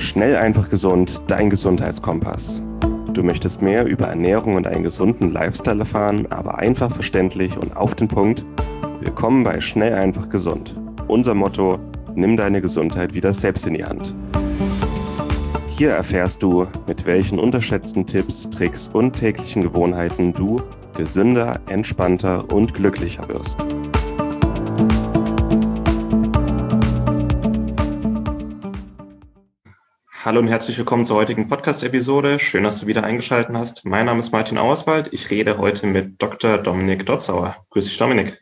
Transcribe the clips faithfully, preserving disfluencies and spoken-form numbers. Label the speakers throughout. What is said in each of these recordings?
Speaker 1: Schnell, einfach, gesund, dein Gesundheitskompass. Du möchtest mehr über Ernährung und einen gesunden Lifestyle erfahren, aber einfach verständlich und auf den Punkt? Willkommen bei Schnell, einfach, gesund. Unser Motto: Nimm deine Gesundheit wieder selbst in die Hand. Hier erfährst du, mit welchen unterschätzten Tipps, Tricks und täglichen Gewohnheiten du gesünder, entspannter und glücklicher wirst. Hallo und herzlich willkommen zur heutigen Podcast-Episode. Schön, dass du wieder eingeschaltet hast. Mein Name ist Martin Auerswald. Ich rede heute mit Doktor Dominik Dotzauer. Grüß dich, Dominik.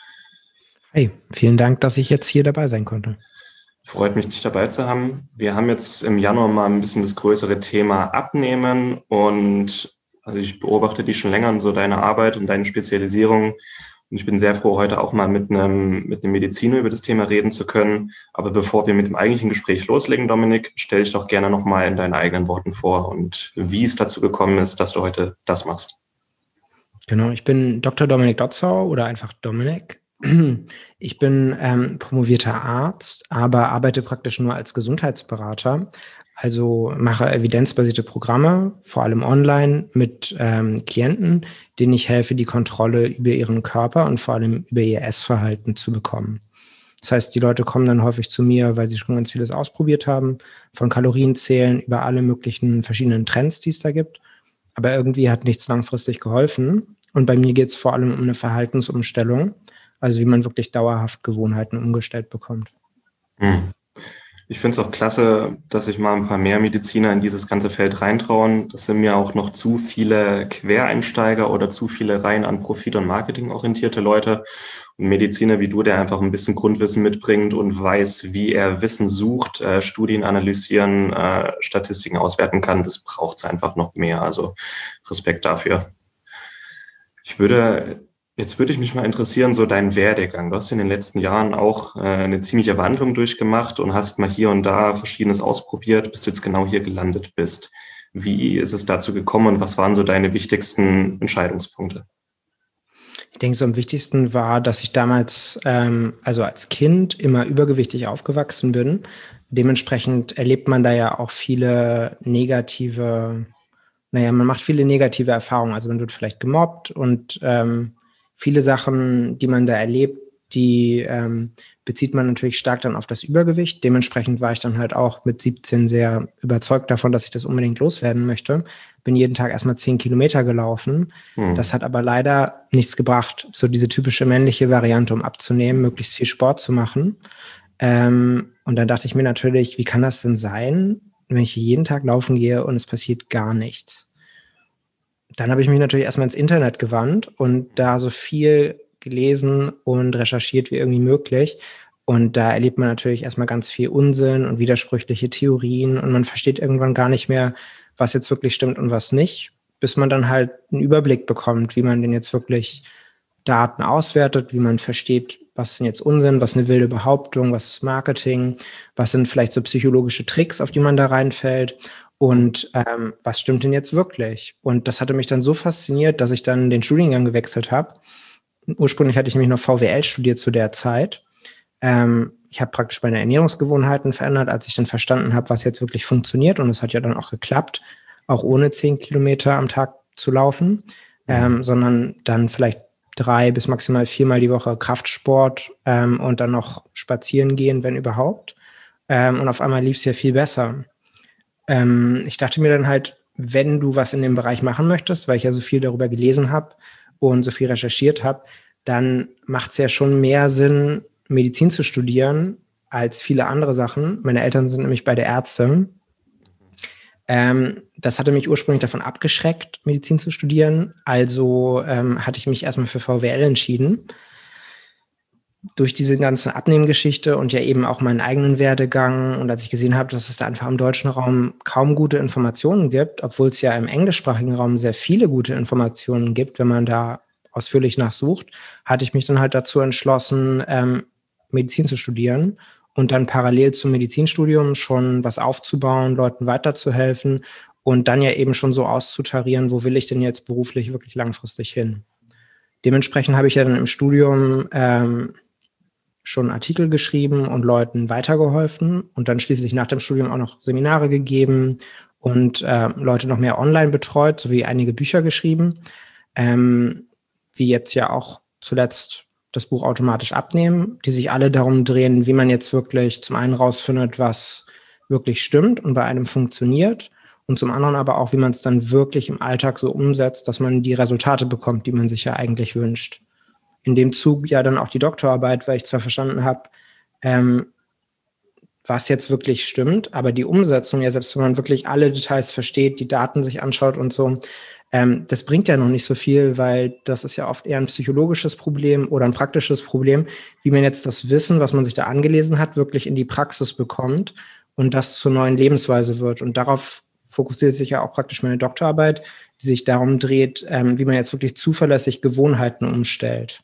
Speaker 2: Hey, vielen Dank, dass ich jetzt hier dabei sein konnte.
Speaker 1: Freut mich, dich dabei zu haben. Wir haben jetzt im Januar mal ein bisschen das größere Thema Abnehmen und also ich beobachte dich schon länger in so deine Arbeit und deine Spezialisierung. Und ich bin sehr froh, heute auch mal mit einem, mit einem Mediziner über das Thema reden zu können. Aber bevor wir mit dem eigentlichen Gespräch loslegen, Dominik, stell dich doch gerne nochmal in deinen eigenen Worten vor und wie es dazu gekommen ist, dass du heute das machst.
Speaker 2: Genau, ich bin Doktor Dominik Dotzauer oder einfach Dominik. Ich bin ähm, promovierter Arzt, aber arbeite praktisch nur als Gesundheitsberater. Also mache evidenzbasierte Programme, vor allem online, mit ähm, Klienten, denen ich helfe, die Kontrolle über ihren Körper und vor allem über ihr Essverhalten zu bekommen. Das heißt, die Leute kommen dann häufig zu mir, weil sie schon ganz vieles ausprobiert haben, von Kalorienzählen über alle möglichen verschiedenen Trends, die es da gibt. Aber irgendwie hat nichts langfristig geholfen. Und bei mir geht es vor allem um eine Verhaltensumstellung, also wie man wirklich dauerhaft Gewohnheiten umgestellt bekommt.
Speaker 1: Hm. Ich finde es auch klasse, dass sich mal ein paar mehr Mediziner in dieses ganze Feld reintrauen. Das sind mir auch noch zu viele Quereinsteiger oder zu viele rein an Profit- und Marketing orientierte Leute. Und Mediziner wie du, der einfach ein bisschen Grundwissen mitbringt und weiß, wie er Wissen sucht, äh, Studien analysieren, äh, Statistiken auswerten kann, das braucht es einfach noch mehr. Also Respekt dafür. Ich würde... Jetzt würde ich mich mal interessieren, so dein Werdegang. Du hast in den letzten Jahren auch äh, eine ziemliche Wandlung durchgemacht und hast mal hier und da Verschiedenes ausprobiert, bis du jetzt genau hier gelandet bist. Wie ist es dazu gekommen und was waren so deine wichtigsten Entscheidungspunkte?
Speaker 2: Ich denke, so am wichtigsten war, dass ich damals, ähm, also als Kind, immer übergewichtig aufgewachsen bin. Dementsprechend erlebt man da ja auch viele negative, naja, man macht viele negative Erfahrungen. Also man wird vielleicht gemobbt und ähm, viele Sachen, die man da erlebt, die ähm, bezieht man natürlich stark dann auf das Übergewicht. Dementsprechend war ich dann halt auch mit siebzehn sehr überzeugt davon, dass ich das unbedingt loswerden möchte. Bin jeden Tag erstmal zehn Kilometer gelaufen. Hm. Das hat aber leider nichts gebracht. So diese typische männliche Variante, um abzunehmen, möglichst viel Sport zu machen. Ähm, und dann dachte ich mir natürlich, wie kann das denn sein, wenn ich jeden Tag laufen gehe und es passiert gar nichts? Dann habe ich mich natürlich erstmal ins Internet gewandt und da so viel gelesen und recherchiert wie irgendwie möglich. Und da erlebt man natürlich erstmal ganz viel Unsinn und widersprüchliche Theorien und man versteht irgendwann gar nicht mehr, was jetzt wirklich stimmt und was nicht, bis man dann halt einen Überblick bekommt, wie man denn jetzt wirklich Daten auswertet, wie man versteht, was ist denn jetzt Unsinn, was ist eine wilde Behauptung, was ist Marketing, was sind vielleicht so psychologische Tricks, auf die man da reinfällt. Und ähm, was stimmt denn jetzt wirklich? Und das hatte mich dann so fasziniert, dass ich dann den Studiengang gewechselt habe. Ursprünglich hatte ich nämlich noch V W L studiert zu der Zeit. Ähm, ich habe praktisch meine Ernährungsgewohnheiten verändert, als ich dann verstanden habe, was jetzt wirklich funktioniert. Und es hat ja dann auch geklappt, auch ohne zehn Kilometer am Tag zu laufen, ähm, sondern dann vielleicht drei bis maximal viermal die Woche Kraftsport ähm, und dann noch spazieren gehen, wenn überhaupt. Ähm, und auf einmal lief es ja viel besser. Ähm, ich dachte mir dann halt, wenn du was in dem Bereich machen möchtest, weil ich ja so viel darüber gelesen habe und so viel recherchiert habe, dann macht es ja schon mehr Sinn, Medizin zu studieren als viele andere Sachen. Meine Eltern sind nämlich beide Ärzte. Ähm, das hatte mich ursprünglich davon abgeschreckt, Medizin zu studieren. Also ähm, hatte ich mich erstmal für V W L entschieden. Durch diese ganze Abnehmgeschichte und ja eben auch meinen eigenen Werdegang und als ich gesehen habe, dass es da einfach im deutschen Raum kaum gute Informationen gibt, obwohl es ja im englischsprachigen Raum sehr viele gute Informationen gibt, wenn man da ausführlich nachsucht, hatte ich mich dann halt dazu entschlossen, ähm, Medizin zu studieren und dann parallel zum Medizinstudium schon was aufzubauen, Leuten weiterzuhelfen und dann ja eben schon so auszutarieren, wo will ich denn jetzt beruflich wirklich langfristig hin. Dementsprechend habe ich ja dann im Studium ähm, schon Artikel geschrieben und Leuten weitergeholfen und dann schließlich nach dem Studium auch noch Seminare gegeben und äh, Leute noch mehr online betreut, sowie einige Bücher geschrieben, ähm, wie jetzt ja auch zuletzt das Buch Automatisch abnehmen, die sich alle darum drehen, wie man jetzt wirklich zum einen rausfindet, was wirklich stimmt und bei einem funktioniert und zum anderen aber auch, wie man es dann wirklich im Alltag so umsetzt, dass man die Resultate bekommt, die man sich ja eigentlich wünscht. In dem Zug ja dann auch die Doktorarbeit, weil ich zwar verstanden habe, ähm, was jetzt wirklich stimmt, aber die Umsetzung, ja, selbst wenn man wirklich alle Details versteht, die Daten sich anschaut und so, ähm, das bringt ja noch nicht so viel, weil das ist ja oft eher ein psychologisches Problem oder ein praktisches Problem, wie man jetzt das Wissen, was man sich da angelesen hat, wirklich in die Praxis bekommt und das zur neuen Lebensweise wird. Und darauf fokussiert sich ja auch praktisch meine Doktorarbeit, die sich darum dreht, ähm, wie man jetzt wirklich zuverlässig Gewohnheiten umstellt.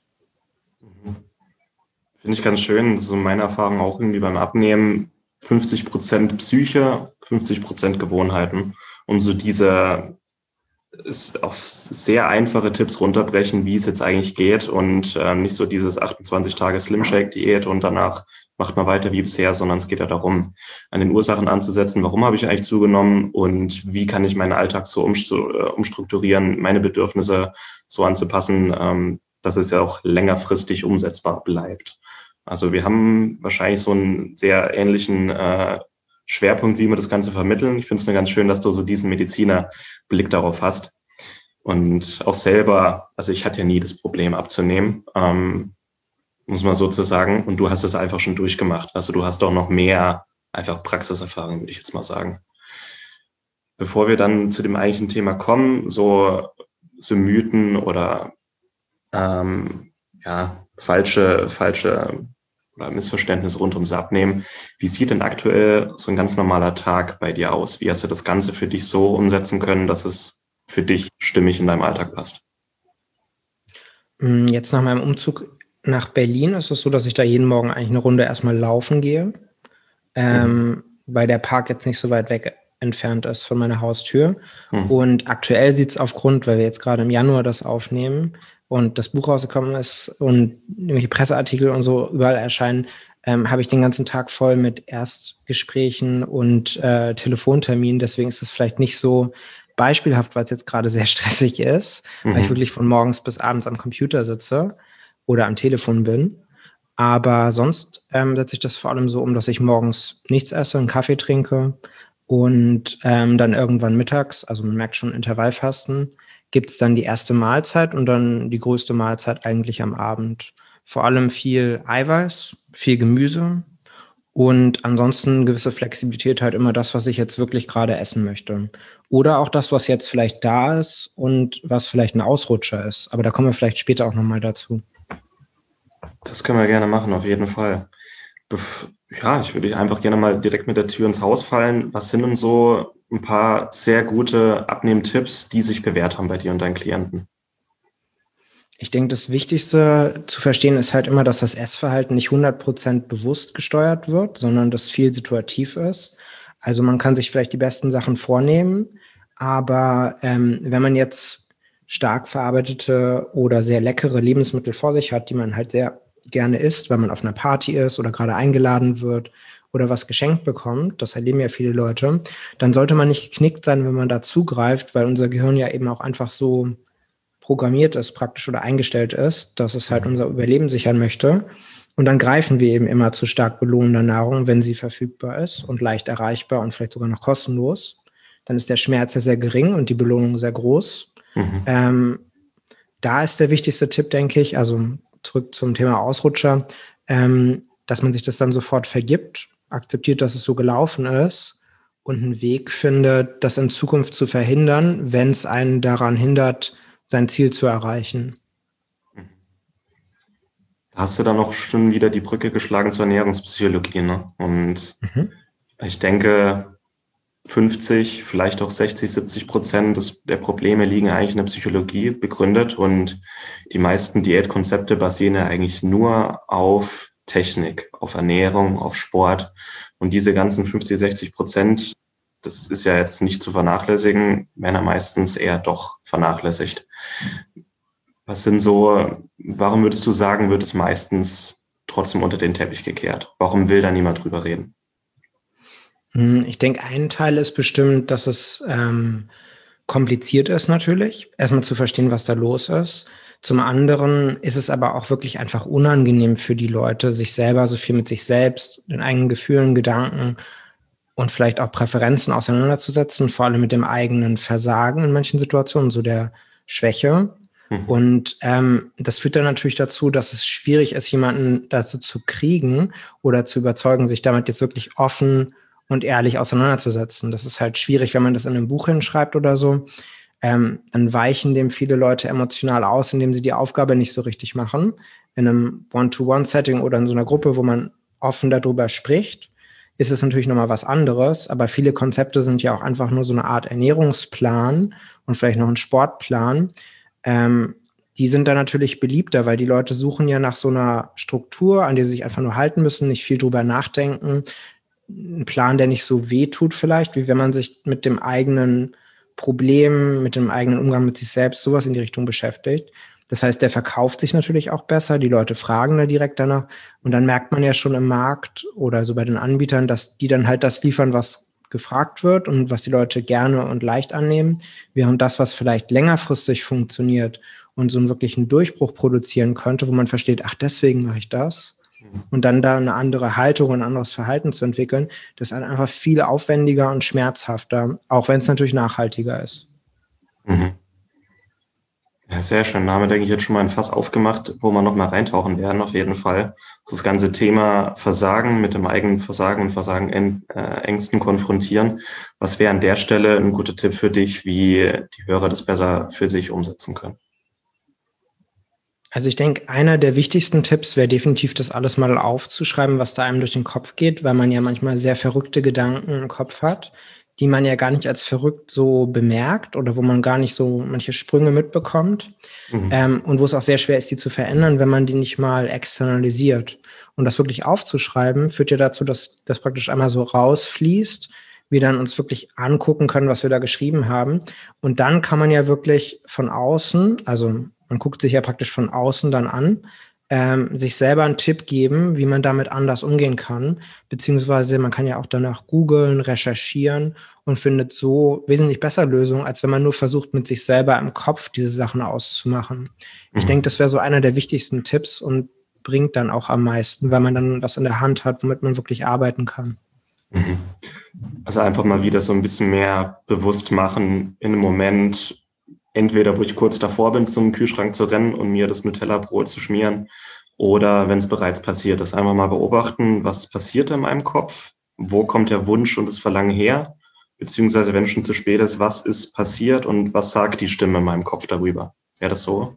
Speaker 1: Finde ich ganz schön, so meine Erfahrung auch irgendwie beim Abnehmen, fünfzig Prozent Psyche, fünfzig Prozent Gewohnheiten. Und so diese ist auf sehr einfache Tipps runterbrechen, wie es jetzt eigentlich geht und äh, nicht so dieses achtundzwanzig Tage Slim Shake Diät und danach macht man weiter wie bisher, sondern es geht ja darum, an den Ursachen anzusetzen, warum habe ich eigentlich zugenommen und wie kann ich meinen Alltag so umstrukturieren, meine Bedürfnisse so anzupassen, ähm, dass es ja auch längerfristig umsetzbar bleibt. Also wir haben wahrscheinlich so einen sehr ähnlichen äh, Schwerpunkt, wie wir das Ganze vermitteln. Ich finde es nur ganz schön, dass du so diesen Medizinerblick darauf hast. Und auch selber, also ich hatte ja nie das Problem abzunehmen, ähm, muss man sozusagen. Und du hast es einfach schon durchgemacht. Also du hast auch noch mehr einfach Praxiserfahrung, würde ich jetzt mal sagen. Bevor wir dann zu dem eigentlichen Thema kommen, so, so Mythen oder ähm, ja, falsche, falsche oder Missverständnis rund ums Abnehmen. Wie sieht denn aktuell so ein ganz normaler Tag bei dir aus? Wie hast du das Ganze für dich so umsetzen können, dass es für dich stimmig in deinem Alltag passt?
Speaker 2: Jetzt nach meinem Umzug nach Berlin ist es so, dass ich da jeden Morgen eigentlich eine Runde erstmal laufen gehe, ähm, mhm. weil der Park jetzt nicht so weit weg entfernt ist von meiner Haustür. Mhm. Und aktuell sieht es aufgrund, weil wir jetzt gerade im Januar das aufnehmen, und das Buch rausgekommen ist und nämlich Presseartikel und so überall erscheinen, ähm, habe ich den ganzen Tag voll mit Erstgesprächen und äh, Telefonterminen. Deswegen ist es vielleicht nicht so beispielhaft, weil es jetzt gerade sehr stressig ist, mhm. weil ich wirklich von morgens bis abends am Computer sitze oder am Telefon bin. Aber sonst ähm, setze ich das vor allem so um, dass ich morgens nichts esse, einen Kaffee trinke und ähm, dann irgendwann mittags, also man merkt schon Intervallfasten, gibt es dann die erste Mahlzeit und dann die größte Mahlzeit eigentlich am Abend. Vor allem viel Eiweiß, viel Gemüse und ansonsten gewisse Flexibilität, halt immer das, was ich jetzt wirklich gerade essen möchte. Oder auch das, was jetzt vielleicht da ist und was vielleicht ein Ausrutscher ist. Aber da kommen wir vielleicht später auch nochmal dazu.
Speaker 1: Das können wir gerne machen, auf jeden Fall. Bef- ja, ich würde einfach gerne mal direkt mit der Tür ins Haus fallen. Was sind denn so ein paar sehr gute Abnehmtipps, die sich bewährt haben bei dir und deinen Klienten?
Speaker 2: Ich denke, das Wichtigste zu verstehen ist halt immer, dass das Essverhalten nicht hundert Prozent bewusst gesteuert wird, sondern dass viel situativ ist. Also man kann sich vielleicht die besten Sachen vornehmen, aber ähm, wenn man jetzt stark verarbeitete oder sehr leckere Lebensmittel vor sich hat, die man halt sehr gerne isst, weil man auf einer Party ist oder gerade eingeladen wird oder was geschenkt bekommt, das erleben ja viele Leute, dann sollte man nicht geknickt sein, wenn man da zugreift, weil unser Gehirn ja eben auch einfach so programmiert ist praktisch oder eingestellt ist, dass es halt unser Überleben sichern möchte. Und dann greifen wir eben immer zu stark belohnender Nahrung, wenn sie verfügbar ist und leicht erreichbar und vielleicht sogar noch kostenlos. Dann ist der Schmerz ja sehr gering und die Belohnung sehr groß. Mhm. Ähm, da ist der wichtigste Tipp, denke ich, also zurück zum Thema Ausrutscher, ähm, dass man sich das dann sofort vergibt, akzeptiert, dass es so gelaufen ist und einen Weg findet, das in Zukunft zu verhindern, wenn es einen daran hindert, sein Ziel zu erreichen.
Speaker 1: Da hast du dann noch schon wieder die Brücke geschlagen zur Ernährungspsychologie, ne? Und mhm. ich denke, fünfzig, vielleicht auch sechzig, siebzig Prozent des, der Probleme liegen eigentlich in der Psychologie begründet und die meisten Diätkonzepte basieren ja eigentlich nur auf Technik, auf Ernährung, auf Sport und diese ganzen fünfzig, sechzig Prozent, das ist ja jetzt nicht zu vernachlässigen, werden ja meistens eher doch vernachlässigt. Was sind so, warum würdest du sagen, wird es meistens trotzdem unter den Teppich gekehrt? Warum will da niemand drüber reden?
Speaker 2: Ich denke, ein Teil ist bestimmt, dass es ähm, kompliziert ist natürlich, erstmal zu verstehen, was da los ist. Zum anderen ist es aber auch wirklich einfach unangenehm für die Leute, sich selber so viel mit sich selbst, den eigenen Gefühlen, Gedanken und vielleicht auch Präferenzen auseinanderzusetzen, vor allem mit dem eigenen Versagen in manchen Situationen, so der Schwäche. Mhm. Und ähm, das führt dann natürlich dazu, dass es schwierig ist, jemanden dazu zu kriegen oder zu überzeugen, sich damit jetzt wirklich offen und ehrlich auseinanderzusetzen. Das ist halt schwierig, wenn man das in einem Buch hinschreibt oder so. Ähm, dann weichen dem viele Leute emotional aus, indem sie die Aufgabe nicht so richtig machen. In einem One-to-One-Setting oder in so einer Gruppe, wo man offen darüber spricht, ist es natürlich nochmal was anderes. Aber viele Konzepte sind ja auch einfach nur so eine Art Ernährungsplan und vielleicht noch ein Sportplan. Ähm, die sind dann natürlich beliebter, weil die Leute suchen ja nach so einer Struktur, an der sie sich einfach nur halten müssen, nicht viel drüber nachdenken. Ein Plan, der nicht so weh tut vielleicht, wie wenn man sich mit dem eigenen Problem, mit dem eigenen Umgang mit sich selbst, sowas in die Richtung beschäftigt. Das heißt, der verkauft sich natürlich auch besser, die Leute fragen da direkt danach und dann merkt man ja schon im Markt oder so bei den Anbietern, dass die dann halt das liefern, was gefragt wird und was die Leute gerne und leicht annehmen, während das, was vielleicht längerfristig funktioniert und so einen wirklichen Durchbruch produzieren könnte, wo man versteht, ach, deswegen mache ich das, und dann da eine andere Haltung und ein anderes Verhalten zu entwickeln, das ist halt einfach viel aufwendiger und schmerzhafter, auch wenn es natürlich nachhaltiger ist.
Speaker 1: Mhm. Ja, sehr schön. Da haben wir, denke ich, jetzt schon mal ein Fass aufgemacht, wo wir noch mal reintauchen werden, auf jeden Fall. Das ganze Thema Versagen mit dem eigenen Versagen und Versagen in, äh, Ängsten konfrontieren. Was wäre an der Stelle ein guter Tipp für dich, wie die Hörer das besser für sich umsetzen können?
Speaker 2: Also ich denke, einer der wichtigsten Tipps wäre definitiv, das alles mal aufzuschreiben, was da einem durch den Kopf geht, weil man ja manchmal sehr verrückte Gedanken im Kopf hat, die man ja gar nicht als verrückt so bemerkt oder wo man gar nicht so manche Sprünge mitbekommt. Mhm. Ähm, und wo es auch sehr schwer ist, die zu verändern, wenn man die nicht mal externalisiert. Und das wirklich aufzuschreiben, führt ja dazu, dass das praktisch einmal so rausfließt, wir dann uns wirklich angucken können, was wir da geschrieben haben. Und dann kann man ja wirklich von außen, also man guckt sich ja praktisch von außen dann an, ähm, sich selber einen Tipp geben, wie man damit anders umgehen kann. Beziehungsweise man kann ja auch danach googeln, recherchieren und findet so wesentlich besser Lösungen, als wenn man nur versucht, mit sich selber im Kopf diese Sachen auszumachen. Mhm. Ich denke, das wäre so einer der wichtigsten Tipps und bringt dann auch am meisten, weil man dann was in der Hand hat, womit man wirklich arbeiten kann.
Speaker 1: Mhm. Also einfach mal wieder so ein bisschen mehr bewusst machen in einem Moment, entweder wo ich kurz davor bin, zum Kühlschrank zu rennen und mir das Nutella-Brot zu schmieren, oder wenn es bereits passiert ist, einfach mal beobachten, was passiert in meinem Kopf, wo kommt der Wunsch und das Verlangen her, beziehungsweise wenn es schon zu spät ist, was ist passiert und was sagt die Stimme in meinem Kopf darüber? Wäre das so?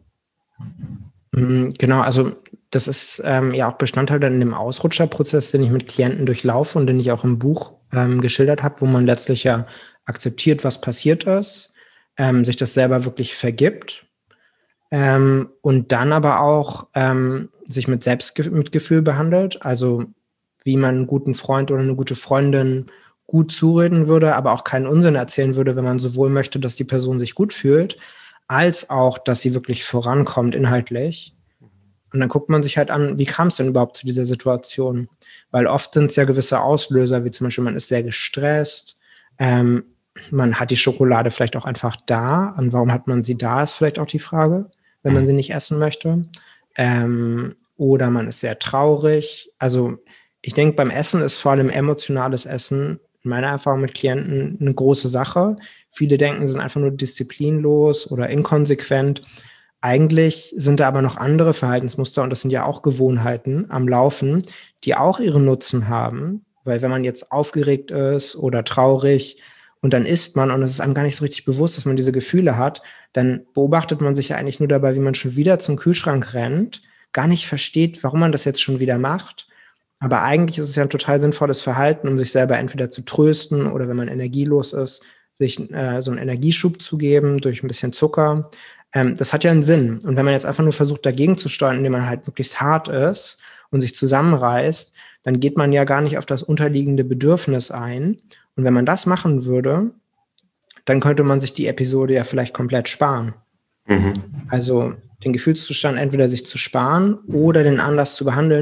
Speaker 2: Genau, also das ist ähm, ja auch Bestandteil dann in dem Ausrutscherprozess, den ich mit Klienten durchlaufe und den ich auch im Buch ähm, geschildert habe, wo man letztlich ja akzeptiert, was passiert ist, Ähm, sich das selber wirklich vergibt ähm, und dann aber auch ähm, sich mit Selbstmitgefühl behandelt, also wie man einen guten Freund oder eine gute Freundin gut zureden würde, aber auch keinen Unsinn erzählen würde, wenn man sowohl möchte, dass die Person sich gut fühlt, als auch, dass sie wirklich vorankommt inhaltlich. Und dann guckt man sich halt an, wie kam es denn überhaupt zu dieser Situation? Weil oft sind es ja gewisse Auslöser, wie zum Beispiel, man ist sehr gestresst, ähm, man hat die Schokolade vielleicht auch einfach da. Und warum hat man sie da, ist vielleicht auch die Frage, wenn man sie nicht essen möchte. Ähm, oder man ist sehr traurig. Also ich denke, beim Essen ist vor allem emotionales Essen, in meiner Erfahrung mit Klienten, eine große Sache. Viele denken, sie sind einfach nur disziplinlos oder inkonsequent. Eigentlich sind da aber noch andere Verhaltensmuster, und das sind ja auch Gewohnheiten am Laufen, die auch ihren Nutzen haben. Weil wenn man jetzt aufgeregt ist oder traurig, und dann isst man und es ist einem gar nicht so richtig bewusst, dass man diese Gefühle hat, dann beobachtet man sich ja eigentlich nur dabei, wie man schon wieder zum Kühlschrank rennt, gar nicht versteht, warum man das jetzt schon wieder macht. Aber eigentlich ist es ja ein total sinnvolles Verhalten, um sich selber entweder zu trösten oder wenn man energielos ist, sich äh, so einen Energieschub zu geben durch ein bisschen Zucker. Ähm, das hat ja einen Sinn. Und wenn man jetzt einfach nur versucht, dagegen zu steuern, indem man halt möglichst hart ist und sich zusammenreißt, dann geht man ja gar nicht auf das unterliegende Bedürfnis ein. Und wenn man das machen würde, dann könnte man sich die Episode ja vielleicht komplett sparen. Mhm. Also den Gefühlszustand entweder sich zu sparen oder den Anlass zu behandeln,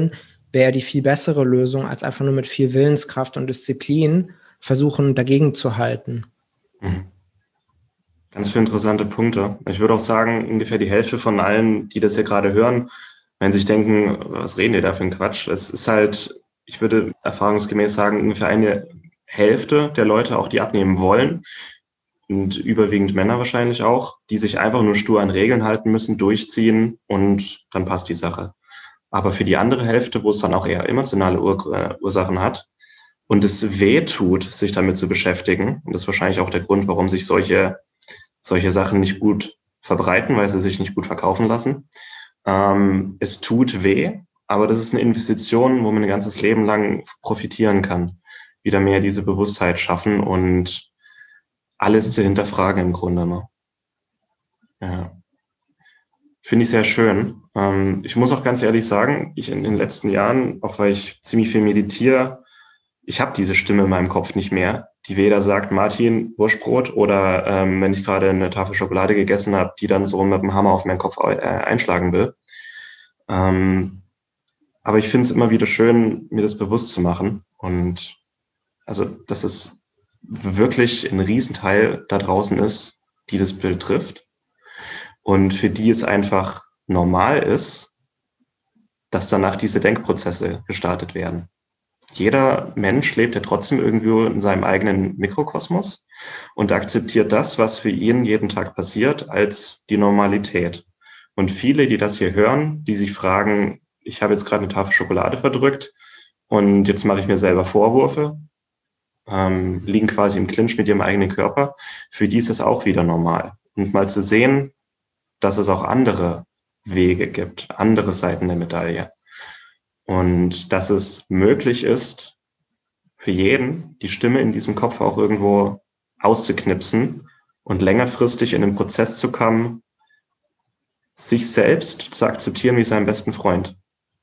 Speaker 2: wäre die viel bessere Lösung, als einfach nur mit viel Willenskraft und Disziplin versuchen, dagegen zu halten.
Speaker 1: Mhm. Ganz viele interessante Punkte. Ich würde auch sagen, ungefähr die Hälfte von allen, die das hier gerade hören, wenn sich denken, was reden die da für ein Quatsch? Es ist halt, ich würde erfahrungsgemäß sagen, ungefähr eine Hälfte der Leute auch, die abnehmen wollen, und überwiegend Männer wahrscheinlich auch, die sich einfach nur stur an Regeln halten müssen, durchziehen und dann passt die Sache. Aber für die andere Hälfte, wo es dann auch eher emotionale Ur- äh, Ursachen hat und es weh tut, sich damit zu beschäftigen, und das ist wahrscheinlich auch der Grund, warum sich solche, solche Sachen nicht gut verbreiten, weil sie sich nicht gut verkaufen lassen. Ähm, es tut weh, aber das ist eine Investition, wo man ein ganzes Leben lang profitieren kann. Wieder mehr diese Bewusstheit schaffen und alles zu hinterfragen im Grunde. Ne? Ja. Finde ich sehr schön. Ähm, ich muss auch ganz ehrlich sagen, ich in den letzten Jahren, auch weil ich ziemlich viel meditiere, ich habe diese Stimme in meinem Kopf nicht mehr, die weder sagt, Martin, Wurstbrot, oder ähm, wenn ich gerade eine Tafel Schokolade gegessen habe, die dann so mit dem Hammer auf meinen Kopf äh, einschlagen will. Ähm, aber ich finde es immer wieder schön, mir das bewusst zu machen. Und also, dass es wirklich ein Riesenteil da draußen ist, die das Bild trifft. Und für die es einfach normal ist, dass danach diese Denkprozesse gestartet werden. Jeder Mensch lebt ja trotzdem irgendwo in seinem eigenen Mikrokosmos und akzeptiert das, was für ihn jeden Tag passiert, als die Normalität. Und viele, die das hier hören, die sich fragen, ich habe jetzt gerade eine Tafel Schokolade verdrückt und jetzt mache ich mir selber Vorwürfe, ähm, liegen quasi im Clinch mit ihrem eigenen Körper, für die ist es auch wieder normal. Und mal zu sehen, dass es auch andere Wege gibt, andere Seiten der Medaille. Und dass es möglich ist, für jeden die Stimme in diesem Kopf auch irgendwo auszuknipsen und längerfristig in den Prozess zu kommen, sich selbst zu akzeptieren wie seinen besten Freund.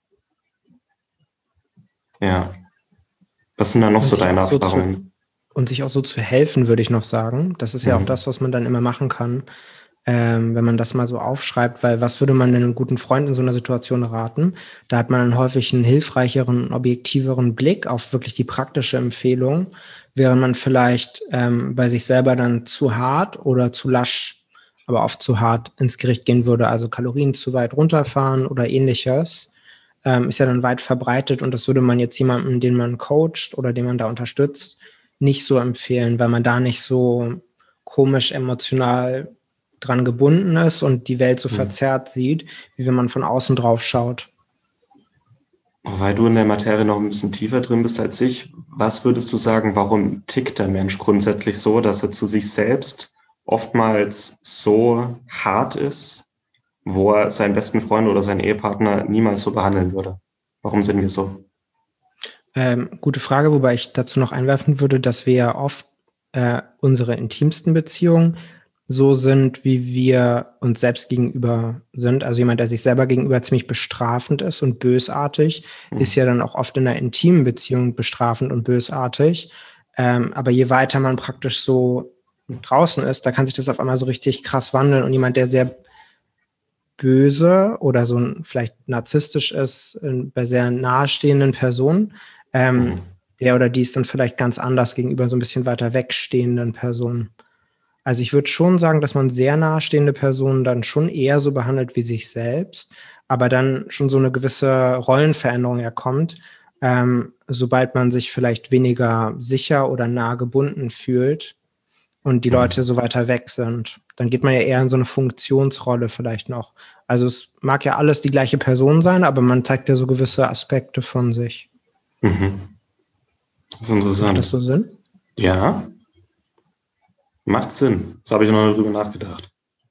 Speaker 1: Ja. Was sind da noch
Speaker 2: Und
Speaker 1: so
Speaker 2: sich
Speaker 1: deine
Speaker 2: auch so zu,
Speaker 1: Erfahrungen?
Speaker 2: und sich auch so zu helfen, würde ich noch sagen. Das ist ja auch
Speaker 1: Mhm.
Speaker 2: das, was man dann immer machen kann, ähm, wenn man das mal so aufschreibt, weil was würde man denn einem guten Freund in so einer Situation raten? Da hat man dann häufig einen hilfreicheren, objektiveren Blick auf wirklich die praktische Empfehlung, während man vielleicht ähm, bei sich selber dann zu hart oder zu lasch, aber oft zu hart ins Gericht gehen würde, also Kalorien zu weit runterfahren oder ähnliches. Ähm, ist ja dann weit verbreitet und das würde man jetzt jemandem, den man coacht oder den man da unterstützt, nicht so empfehlen, weil man da nicht so komisch emotional dran gebunden ist und die Welt so
Speaker 1: Mhm.
Speaker 2: verzerrt sieht, wie wenn man von außen drauf schaut.
Speaker 1: Weil du in der Materie noch ein bisschen tiefer drin bist als ich, was würdest du sagen, warum tickt der Mensch grundsätzlich so, dass er zu sich selbst oftmals so hart ist, wo er seinen besten Freund oder seinen Ehepartner niemals so behandeln würde? Warum sind wir so?
Speaker 2: Ähm, gute Frage, wobei ich dazu noch einwerfen würde, dass wir ja oft äh, unsere intimsten Beziehungen so sind, wie wir uns selbst gegenüber sind. Also jemand, der sich selber gegenüber ziemlich bestrafend ist und bösartig,
Speaker 1: Mhm.
Speaker 2: ist ja dann auch oft in einer intimen Beziehung bestrafend und bösartig. Ähm, aber je weiter man praktisch so draußen ist, da kann sich das auf einmal so richtig krass wandeln. Und jemand, der sehr böse oder so ein, vielleicht narzisstisch ist äh, bei sehr nahestehenden Personen, ähm,
Speaker 1: Mhm.
Speaker 2: der oder die ist dann vielleicht ganz anders gegenüber so ein bisschen weiter wegstehenden Personen. Also ich würde schon sagen, dass man sehr nahestehende Personen dann schon eher so behandelt wie sich selbst, aber dann schon so eine gewisse Rollenveränderung ja kommt, ähm, sobald man sich vielleicht weniger sicher oder nah gebunden fühlt und die
Speaker 1: Mhm.
Speaker 2: Leute so weiter weg sind. Dann geht man ja eher in so eine Funktionsrolle vielleicht noch. Also es mag ja alles die gleiche Person sein, aber man zeigt ja so gewisse Aspekte von sich.
Speaker 1: Mhm. Das ist
Speaker 2: Macht
Speaker 1: interessant.
Speaker 2: das so Sinn?
Speaker 1: Ja, macht Sinn. So habe ich noch nicht drüber nachgedacht.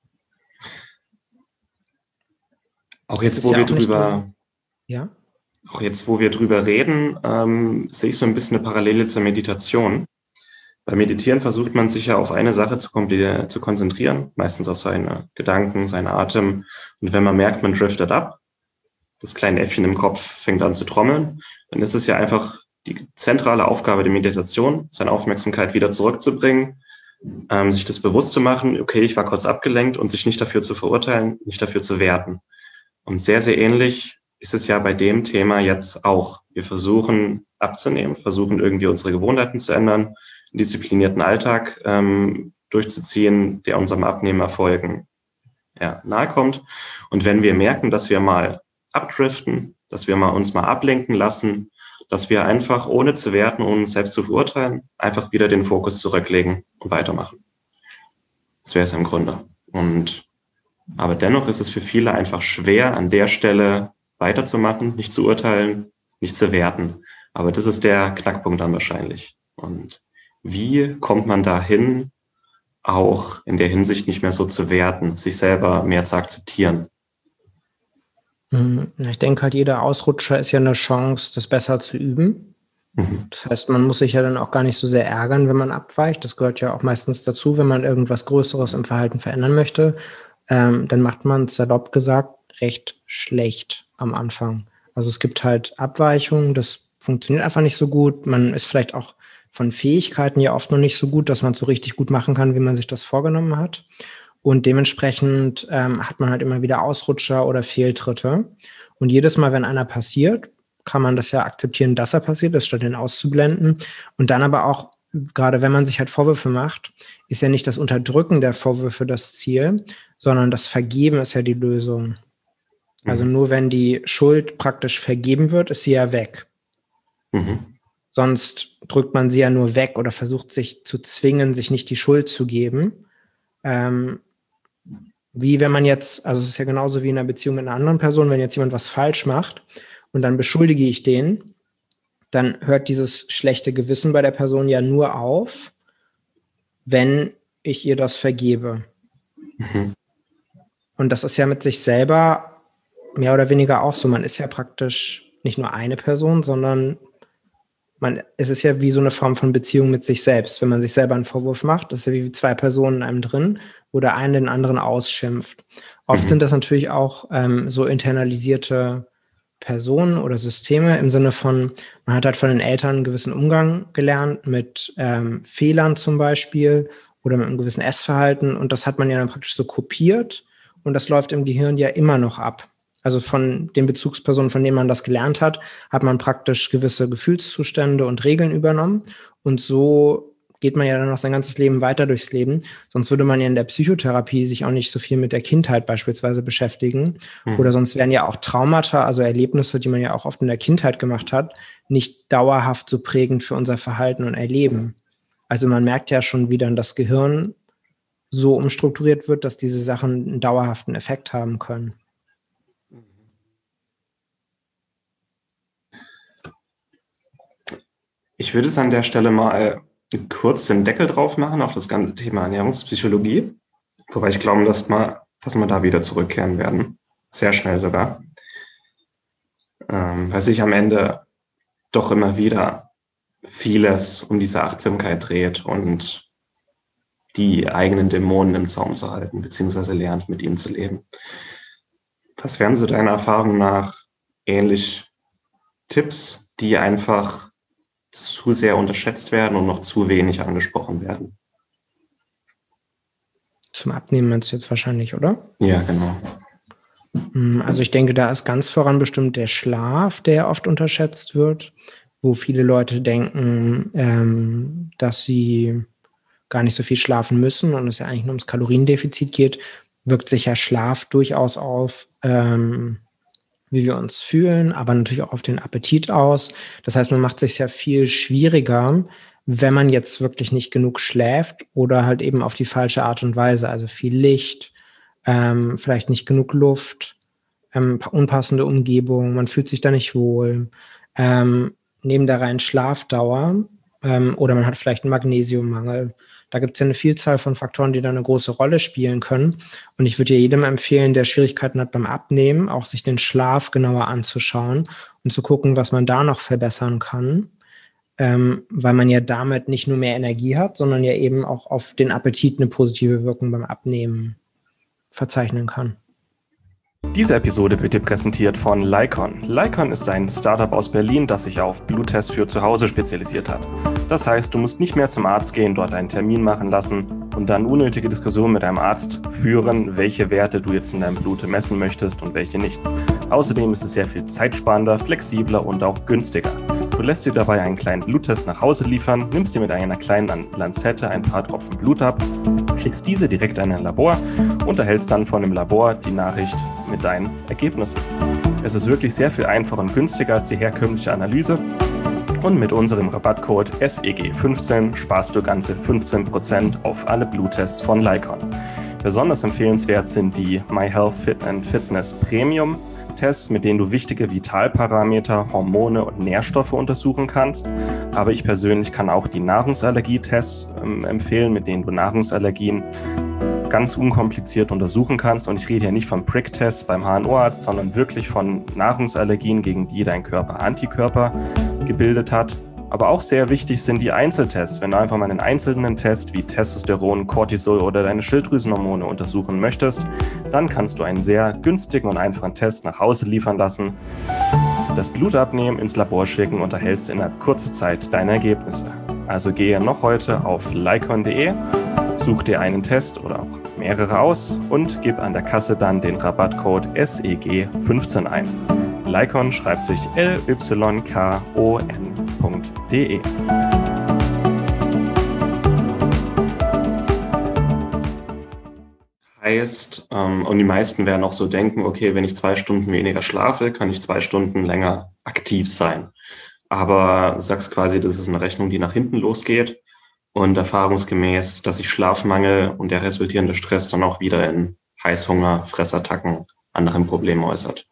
Speaker 1: Auch
Speaker 2: Es
Speaker 1: jetzt,
Speaker 2: ist
Speaker 1: wo
Speaker 2: ja
Speaker 1: wir
Speaker 2: auch nicht
Speaker 1: drüber
Speaker 2: nur, ja.
Speaker 1: Auch jetzt, wo wir drüber reden, ähm, sehe ich so ein bisschen eine Parallele zur Meditation. Beim Meditieren versucht man sich ja auf eine Sache zu, zu konzentrieren, meistens auf seine Gedanken, seinen Atem. Und wenn man merkt, man driftet ab, das kleine Äffchen im Kopf fängt an zu trommeln, dann ist es ja einfach die zentrale Aufgabe der Meditation, seine Aufmerksamkeit wieder zurückzubringen, ähm, sich das bewusst zu machen, okay, ich war kurz abgelenkt und sich nicht dafür zu verurteilen, nicht dafür zu werten. Und sehr, sehr ähnlich ist es ja bei dem Thema jetzt auch. Wir versuchen abzunehmen, versuchen irgendwie unsere Gewohnheiten zu ändern, einen disziplinierten Alltag ähm, durchzuziehen, der unserem Abnehmerfolgen ja, nahe kommt. Und wenn wir merken, dass wir mal abdriften, dass wir mal uns mal ablenken lassen, dass wir einfach ohne zu werten, ohne uns selbst zu verurteilen, einfach wieder den Fokus zurücklegen und weitermachen. Das wäre es im Grunde. Und aber dennoch ist es für viele einfach schwer, an der Stelle weiterzumachen, nicht zu urteilen, nicht zu werten. Aber das ist der Knackpunkt dann wahrscheinlich. Und wie kommt man dahin, auch in der Hinsicht nicht mehr so zu werten, sich selber mehr zu akzeptieren?
Speaker 2: Ich denke halt, jeder Ausrutscher ist ja eine Chance, das besser zu üben. Mhm. Das heißt, man muss sich ja dann auch gar nicht so sehr ärgern, wenn man abweicht. Das gehört ja auch meistens dazu, wenn man irgendwas Größeres im Verhalten verändern möchte. Ähm, dann macht man, salopp gesagt, recht schlecht am Anfang. Also es gibt halt Abweichungen, das funktioniert einfach nicht so gut. Man ist vielleicht auch von Fähigkeiten ja oft noch nicht so gut, dass man es so richtig gut machen kann, wie man sich das vorgenommen hat. Und dementsprechend ähm, hat man halt immer wieder Ausrutscher oder Fehltritte. Und jedes Mal, wenn einer passiert, kann man das ja akzeptieren, dass er passiert ist, statt ihn auszublenden. Und dann aber auch, gerade wenn man sich halt Vorwürfe macht, ist ja nicht das Unterdrücken der Vorwürfe das Ziel, sondern das Vergeben ist ja die Lösung. Mhm. Also nur wenn die Schuld praktisch vergeben wird, ist sie ja weg. Mhm. Sonst drückt man sie ja nur weg oder versucht sich zu zwingen, sich nicht die Schuld zu geben. Ähm, wie wenn man jetzt, also es ist ja genauso wie in einer Beziehung mit einer anderen Person, wenn jetzt jemand was falsch macht und dann beschuldige ich den, dann hört dieses schlechte Gewissen bei der Person ja nur auf, wenn ich ihr das vergebe. Mhm. Und das ist ja mit sich selber mehr oder weniger auch so. Man ist ja praktisch nicht nur eine Person, sondern man, es ist ja wie so eine Form von Beziehung mit sich selbst. Wenn man sich selber einen Vorwurf macht, das ist ja wie zwei Personen in einem drin, wo der eine den anderen ausschimpft. Oft mhm. sind das natürlich auch ähm, so internalisierte Personen oder Systeme im Sinne von, man hat halt von den Eltern einen gewissen Umgang gelernt mit ähm, Fehlern zum Beispiel oder mit einem gewissen Essverhalten und das hat man ja dann praktisch so kopiert und das läuft im Gehirn ja immer noch ab. Also von den Bezugspersonen, von denen man das gelernt hat, hat man praktisch gewisse Gefühlszustände und Regeln übernommen. Und so geht man ja dann noch sein ganzes Leben weiter durchs Leben. Sonst würde man ja in der Psychotherapie sich auch nicht so viel mit der Kindheit beispielsweise beschäftigen. Mhm. Oder sonst wären ja auch Traumata, also Erlebnisse, die man ja auch oft in der Kindheit gemacht hat, nicht dauerhaft so prägend für unser Verhalten und Erleben. Also man merkt ja schon, wie dann das Gehirn so umstrukturiert wird, dass diese Sachen einen dauerhaften Effekt haben können.
Speaker 1: Ich würde es an der Stelle mal kurz den Deckel drauf machen auf das ganze Thema Ernährungspsychologie, wobei ich glaube, dass, mal, dass wir da wieder zurückkehren werden, sehr schnell sogar, ähm, weil sich am Ende doch immer wieder vieles um diese Achtsamkeit dreht und die eigenen Dämonen im Zaum zu halten, beziehungsweise lernt, mit ihnen zu leben. Was wären so deiner Erfahrung nach ähnlich Tipps, die einfach zu sehr unterschätzt werden und noch zu wenig angesprochen werden?
Speaker 2: Zum Abnehmen meinst du jetzt wahrscheinlich, oder?
Speaker 1: Ja, genau.
Speaker 2: Also ich denke, da ist ganz voran bestimmt der Schlaf, der oft unterschätzt wird, wo viele Leute denken, ähm, dass sie gar nicht so viel schlafen müssen und es ja eigentlich nur ums Kaloriendefizit geht, wirkt sich ja Schlaf durchaus auf, ähm, wie wir uns fühlen, aber natürlich auch auf den Appetit aus. Das heißt, man macht es sich ja viel schwieriger, wenn man jetzt wirklich nicht genug schläft oder halt eben auf die falsche Art und Weise. Also viel Licht, ähm, vielleicht nicht genug Luft, ähm, unpassende Umgebung, man fühlt sich da nicht wohl. Ähm, neben der reinen Schlafdauer ähm, oder man hat vielleicht einen Magnesiummangel. Da gibt es ja eine Vielzahl von Faktoren, die da eine große Rolle spielen können. Und ich würde ja jedem empfehlen, der Schwierigkeiten hat beim Abnehmen, auch sich den Schlaf genauer anzuschauen und zu gucken, was man da noch verbessern kann. Ähm, weil man ja damit nicht nur mehr Energie hat, sondern ja eben auch auf den Appetit eine positive Wirkung beim Abnehmen verzeichnen kann.
Speaker 1: Diese Episode wird dir präsentiert von Lycon. Lycon ist ein Startup aus Berlin, das sich auf Bluttests für zu Hause spezialisiert hat. Das heißt, du musst nicht mehr zum Arzt gehen, dort einen Termin machen lassen und dann unnötige Diskussionen mit deinem Arzt führen, welche Werte du jetzt in deinem Blut messen möchtest und welche nicht.
Speaker 3: Außerdem ist es sehr viel zeitsparender, flexibler und auch günstiger. Du lässt dir dabei einen kleinen Bluttest nach Hause liefern, nimmst dir mit einer kleinen Lanzette ein paar Tropfen Blut ab, schickst diese direkt an ein Labor und erhältst dann von dem Labor die Nachricht mit deinen Ergebnissen. Es ist wirklich sehr viel einfacher und günstiger als die herkömmliche Analyse. Und mit unserem Rabattcode S E G fünfzehn sparst du ganze fünfzehn Prozent auf alle Bluttests von Lykon. Besonders empfehlenswert sind die MyHealth Fit and Fitness Premium Tests, mit denen du wichtige Vitalparameter, Hormone und Nährstoffe untersuchen kannst. Aber ich persönlich kann auch die Nahrungsallergietests ähm, empfehlen, mit denen du Nahrungsallergien ganz unkompliziert untersuchen kannst. Und ich rede hier nicht von Prick-Tests beim H N O-Arzt, sondern wirklich von Nahrungsallergien, gegen die dein Körper Antikörper gebildet hat. Aber auch sehr wichtig sind die Einzeltests. Wenn du einfach mal einen einzelnen Test wie Testosteron, Cortisol oder deine Schilddrüsenhormone untersuchen möchtest, dann kannst du einen sehr günstigen und einfachen Test nach Hause liefern lassen, das Blut abnehmen, ins Labor schicken und erhältst innerhalb kurzer Zeit deine Ergebnisse. Also gehe noch heute auf lykon punkt de, such dir einen Test oder auch mehrere aus und gib an der Kasse dann den Rabattcode S E G fünfzehn ein. Lykon schreibt sich L Y K O N punkt de.
Speaker 1: Heißt, ähm, und die meisten werden auch so denken, okay, wenn ich zwei Stunden weniger schlafe, kann ich zwei Stunden länger aktiv sein. Aber du sagst quasi, das ist eine Rechnung, die nach hinten losgeht und erfahrungsgemäß, dass sich Schlafmangel und der resultierende Stress dann auch wieder in Heißhunger, Fressattacken, anderen Problemen äußert.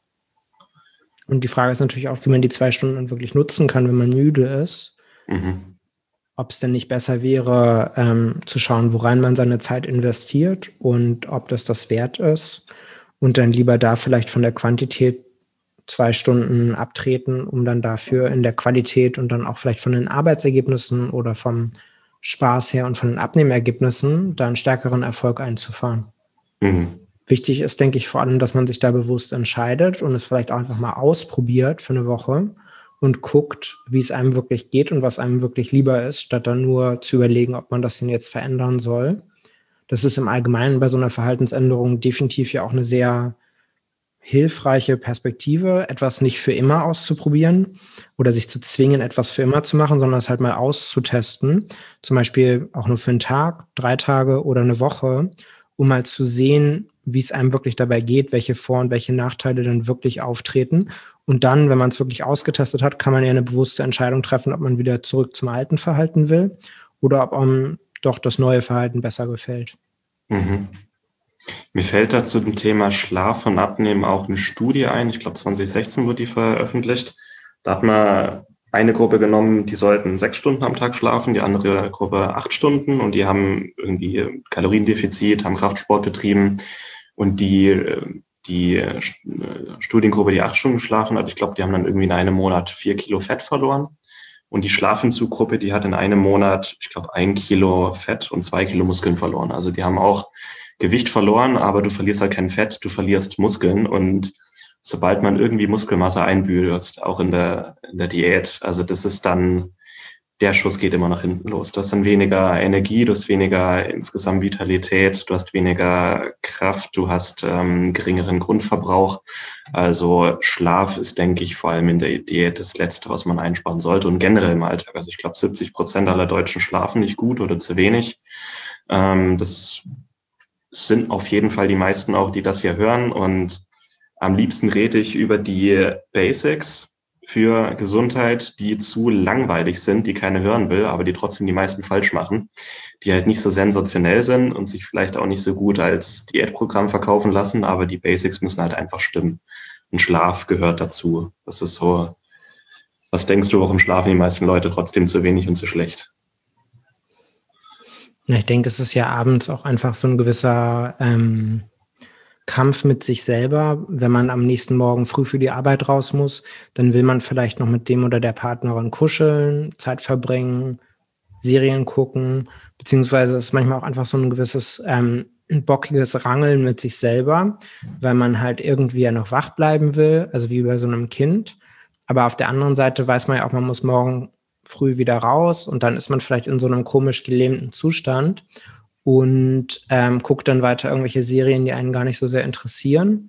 Speaker 2: Und die Frage ist natürlich auch, wie man die zwei Stunden dann wirklich nutzen kann, wenn man müde ist.
Speaker 1: Mhm.
Speaker 2: Ob es denn nicht besser wäre, ähm, zu schauen, worein man seine Zeit investiert und ob das das wert ist. Und dann lieber da vielleicht von der Quantität zwei Stunden abtreten, um dann dafür in der Qualität und dann auch vielleicht von den Arbeitsergebnissen oder vom Spaß her und von den Abnehmergebnissen da einen stärkeren Erfolg einzufahren.
Speaker 1: Mhm.
Speaker 2: Wichtig ist, denke ich, vor allem, dass man sich da bewusst entscheidet und es vielleicht auch einfach mal ausprobiert für eine Woche und guckt, wie es einem wirklich geht und was einem wirklich lieber ist, statt dann nur zu überlegen, ob man das denn jetzt verändern soll. Das ist im Allgemeinen bei so einer Verhaltensänderung definitiv ja auch eine sehr hilfreiche Perspektive, etwas nicht für immer auszuprobieren oder sich zu zwingen, etwas für immer zu machen, sondern es halt mal auszutesten. Zum Beispiel auch nur für einen Tag, drei Tage oder eine Woche, um mal zu sehen, wie es einem wirklich dabei geht, welche Vor- und welche Nachteile dann wirklich auftreten. Und dann, wenn man es wirklich ausgetestet hat, kann man ja eine bewusste Entscheidung treffen, ob man wieder zurück zum alten Verhalten will oder ob einem doch das neue Verhalten besser gefällt.
Speaker 1: Mhm. Mir fällt da zu dem Thema Schlaf und Abnehmen auch eine Studie ein. Ich glaube, zwanzig sechzehn wurde die veröffentlicht. Da hat man eine Gruppe genommen, die sollten sechs Stunden am Tag schlafen, die andere Gruppe acht Stunden und die haben irgendwie Kaloriendefizit, haben Kraftsport betrieben und die, die Studiengruppe, die acht Stunden geschlafen hat, ich glaube, die haben dann irgendwie in einem Monat vier Kilo Fett verloren und die Schlafentzug-Gruppe, die hat in einem Monat, ich glaube, ein Kilo Fett und zwei Kilo Muskeln verloren. Also die haben auch Gewicht verloren, aber du verlierst halt kein Fett, du verlierst Muskeln und sobald man irgendwie Muskelmasse einbüßt, auch in der, in der Diät, also das ist dann, der Schuss geht immer nach hinten los. Du hast dann weniger Energie, du hast weniger insgesamt Vitalität, du hast weniger Kraft, du hast ähm, geringeren Grundverbrauch. Also Schlaf ist, denke ich, vor allem in der Diät das Letzte, was man einsparen sollte und generell im Alltag. Also ich glaube, siebzig Prozent aller Deutschen schlafen nicht gut oder zu wenig. Ähm, das sind auf jeden Fall die meisten auch, die das hier hören und am liebsten rede ich über die Basics für Gesundheit, die zu langweilig sind, die keiner hören will, aber die trotzdem die meisten falsch machen, die halt nicht so sensationell sind und sich vielleicht auch nicht so gut als Diätprogramm verkaufen lassen, aber die Basics müssen halt einfach stimmen. Und Schlaf gehört dazu. Das ist so, was denkst du, warum schlafen die meisten Leute trotzdem zu wenig und zu schlecht?
Speaker 2: Ja, ich denke, es ist ja abends auch einfach so ein gewisser ähm, Kampf mit sich selber. Wenn man am nächsten Morgen früh für die Arbeit raus muss, dann will man vielleicht noch mit dem oder der Partnerin kuscheln, Zeit verbringen, Serien gucken, beziehungsweise es ist manchmal auch einfach so ein gewisses ähm, bockiges Rangeln mit sich selber, weil man halt irgendwie ja noch wach bleiben will, also wie bei so einem Kind. Aber auf der anderen Seite weiß man ja auch, man muss morgen früh wieder raus und dann ist man vielleicht in so einem komisch gelähmten Zustand und ähm, guckt dann weiter irgendwelche Serien, die einen gar nicht so sehr interessieren.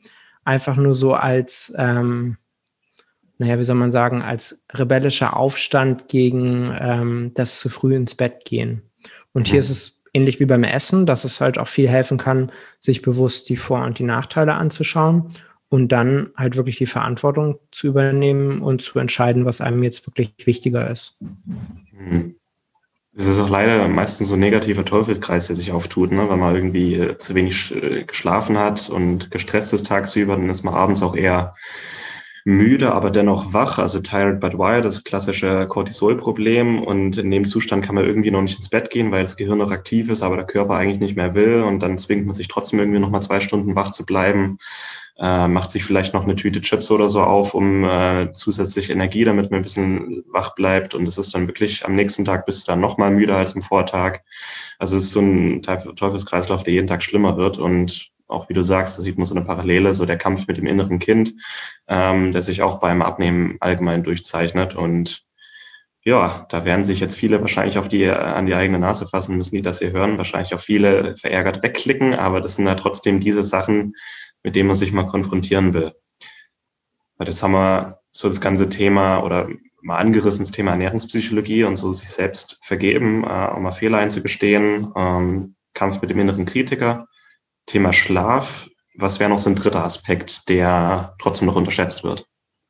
Speaker 2: einfach nur so als, ähm, naja, wie soll man sagen, als rebellischer Aufstand gegen ähm, das zu früh ins Bett gehen. Und hier ist es ähnlich wie beim Essen, dass es halt auch viel helfen kann, sich bewusst die Vor- und die Nachteile anzuschauen und dann halt wirklich die Verantwortung zu übernehmen und zu entscheiden, was einem jetzt wirklich wichtiger ist.
Speaker 1: Es ist auch leider meistens so ein negativer Teufelskreis, der sich auftut, ne? Wenn man irgendwie äh, zu wenig äh, geschlafen hat und gestresst ist tagsüber, dann ist man abends auch eher müde, aber dennoch wach, also tired but wired, das klassische Cortisol-Problem. Und in dem Zustand kann man irgendwie noch nicht ins Bett gehen, weil das Gehirn noch aktiv ist, aber der Körper eigentlich nicht mehr will. Und dann zwingt man sich trotzdem irgendwie noch mal zwei Stunden wach zu bleiben, äh, macht sich vielleicht noch eine Tüte Chips oder so auf, um äh, zusätzlich Energie, damit man ein bisschen wach bleibt. Und es ist dann wirklich, am nächsten Tag bist du dann noch mal müder als am Vortag. Also es ist so ein Teufelskreislauf, der jeden Tag schlimmer wird. Und auch wie du sagst, da sieht man so eine Parallele, so der Kampf mit dem inneren Kind, ähm, der sich auch beim Abnehmen allgemein durchzeichnet. Und ja, da werden sich jetzt viele wahrscheinlich auf die, an die eigene Nase fassen müssen, die das hier hören. Wahrscheinlich auch viele verärgert wegklicken, aber das sind ja trotzdem diese Sachen, mit denen man sich mal konfrontieren will. Weil jetzt haben wir so das ganze Thema oder mal angerissen, das Thema Ernährungspsychologie und so sich selbst vergeben, äh, auch mal Fehler einzugestehen, ähm, Kampf mit dem inneren Kritiker. Thema Schlaf, was wäre noch so ein dritter Aspekt, der trotzdem noch unterschätzt wird?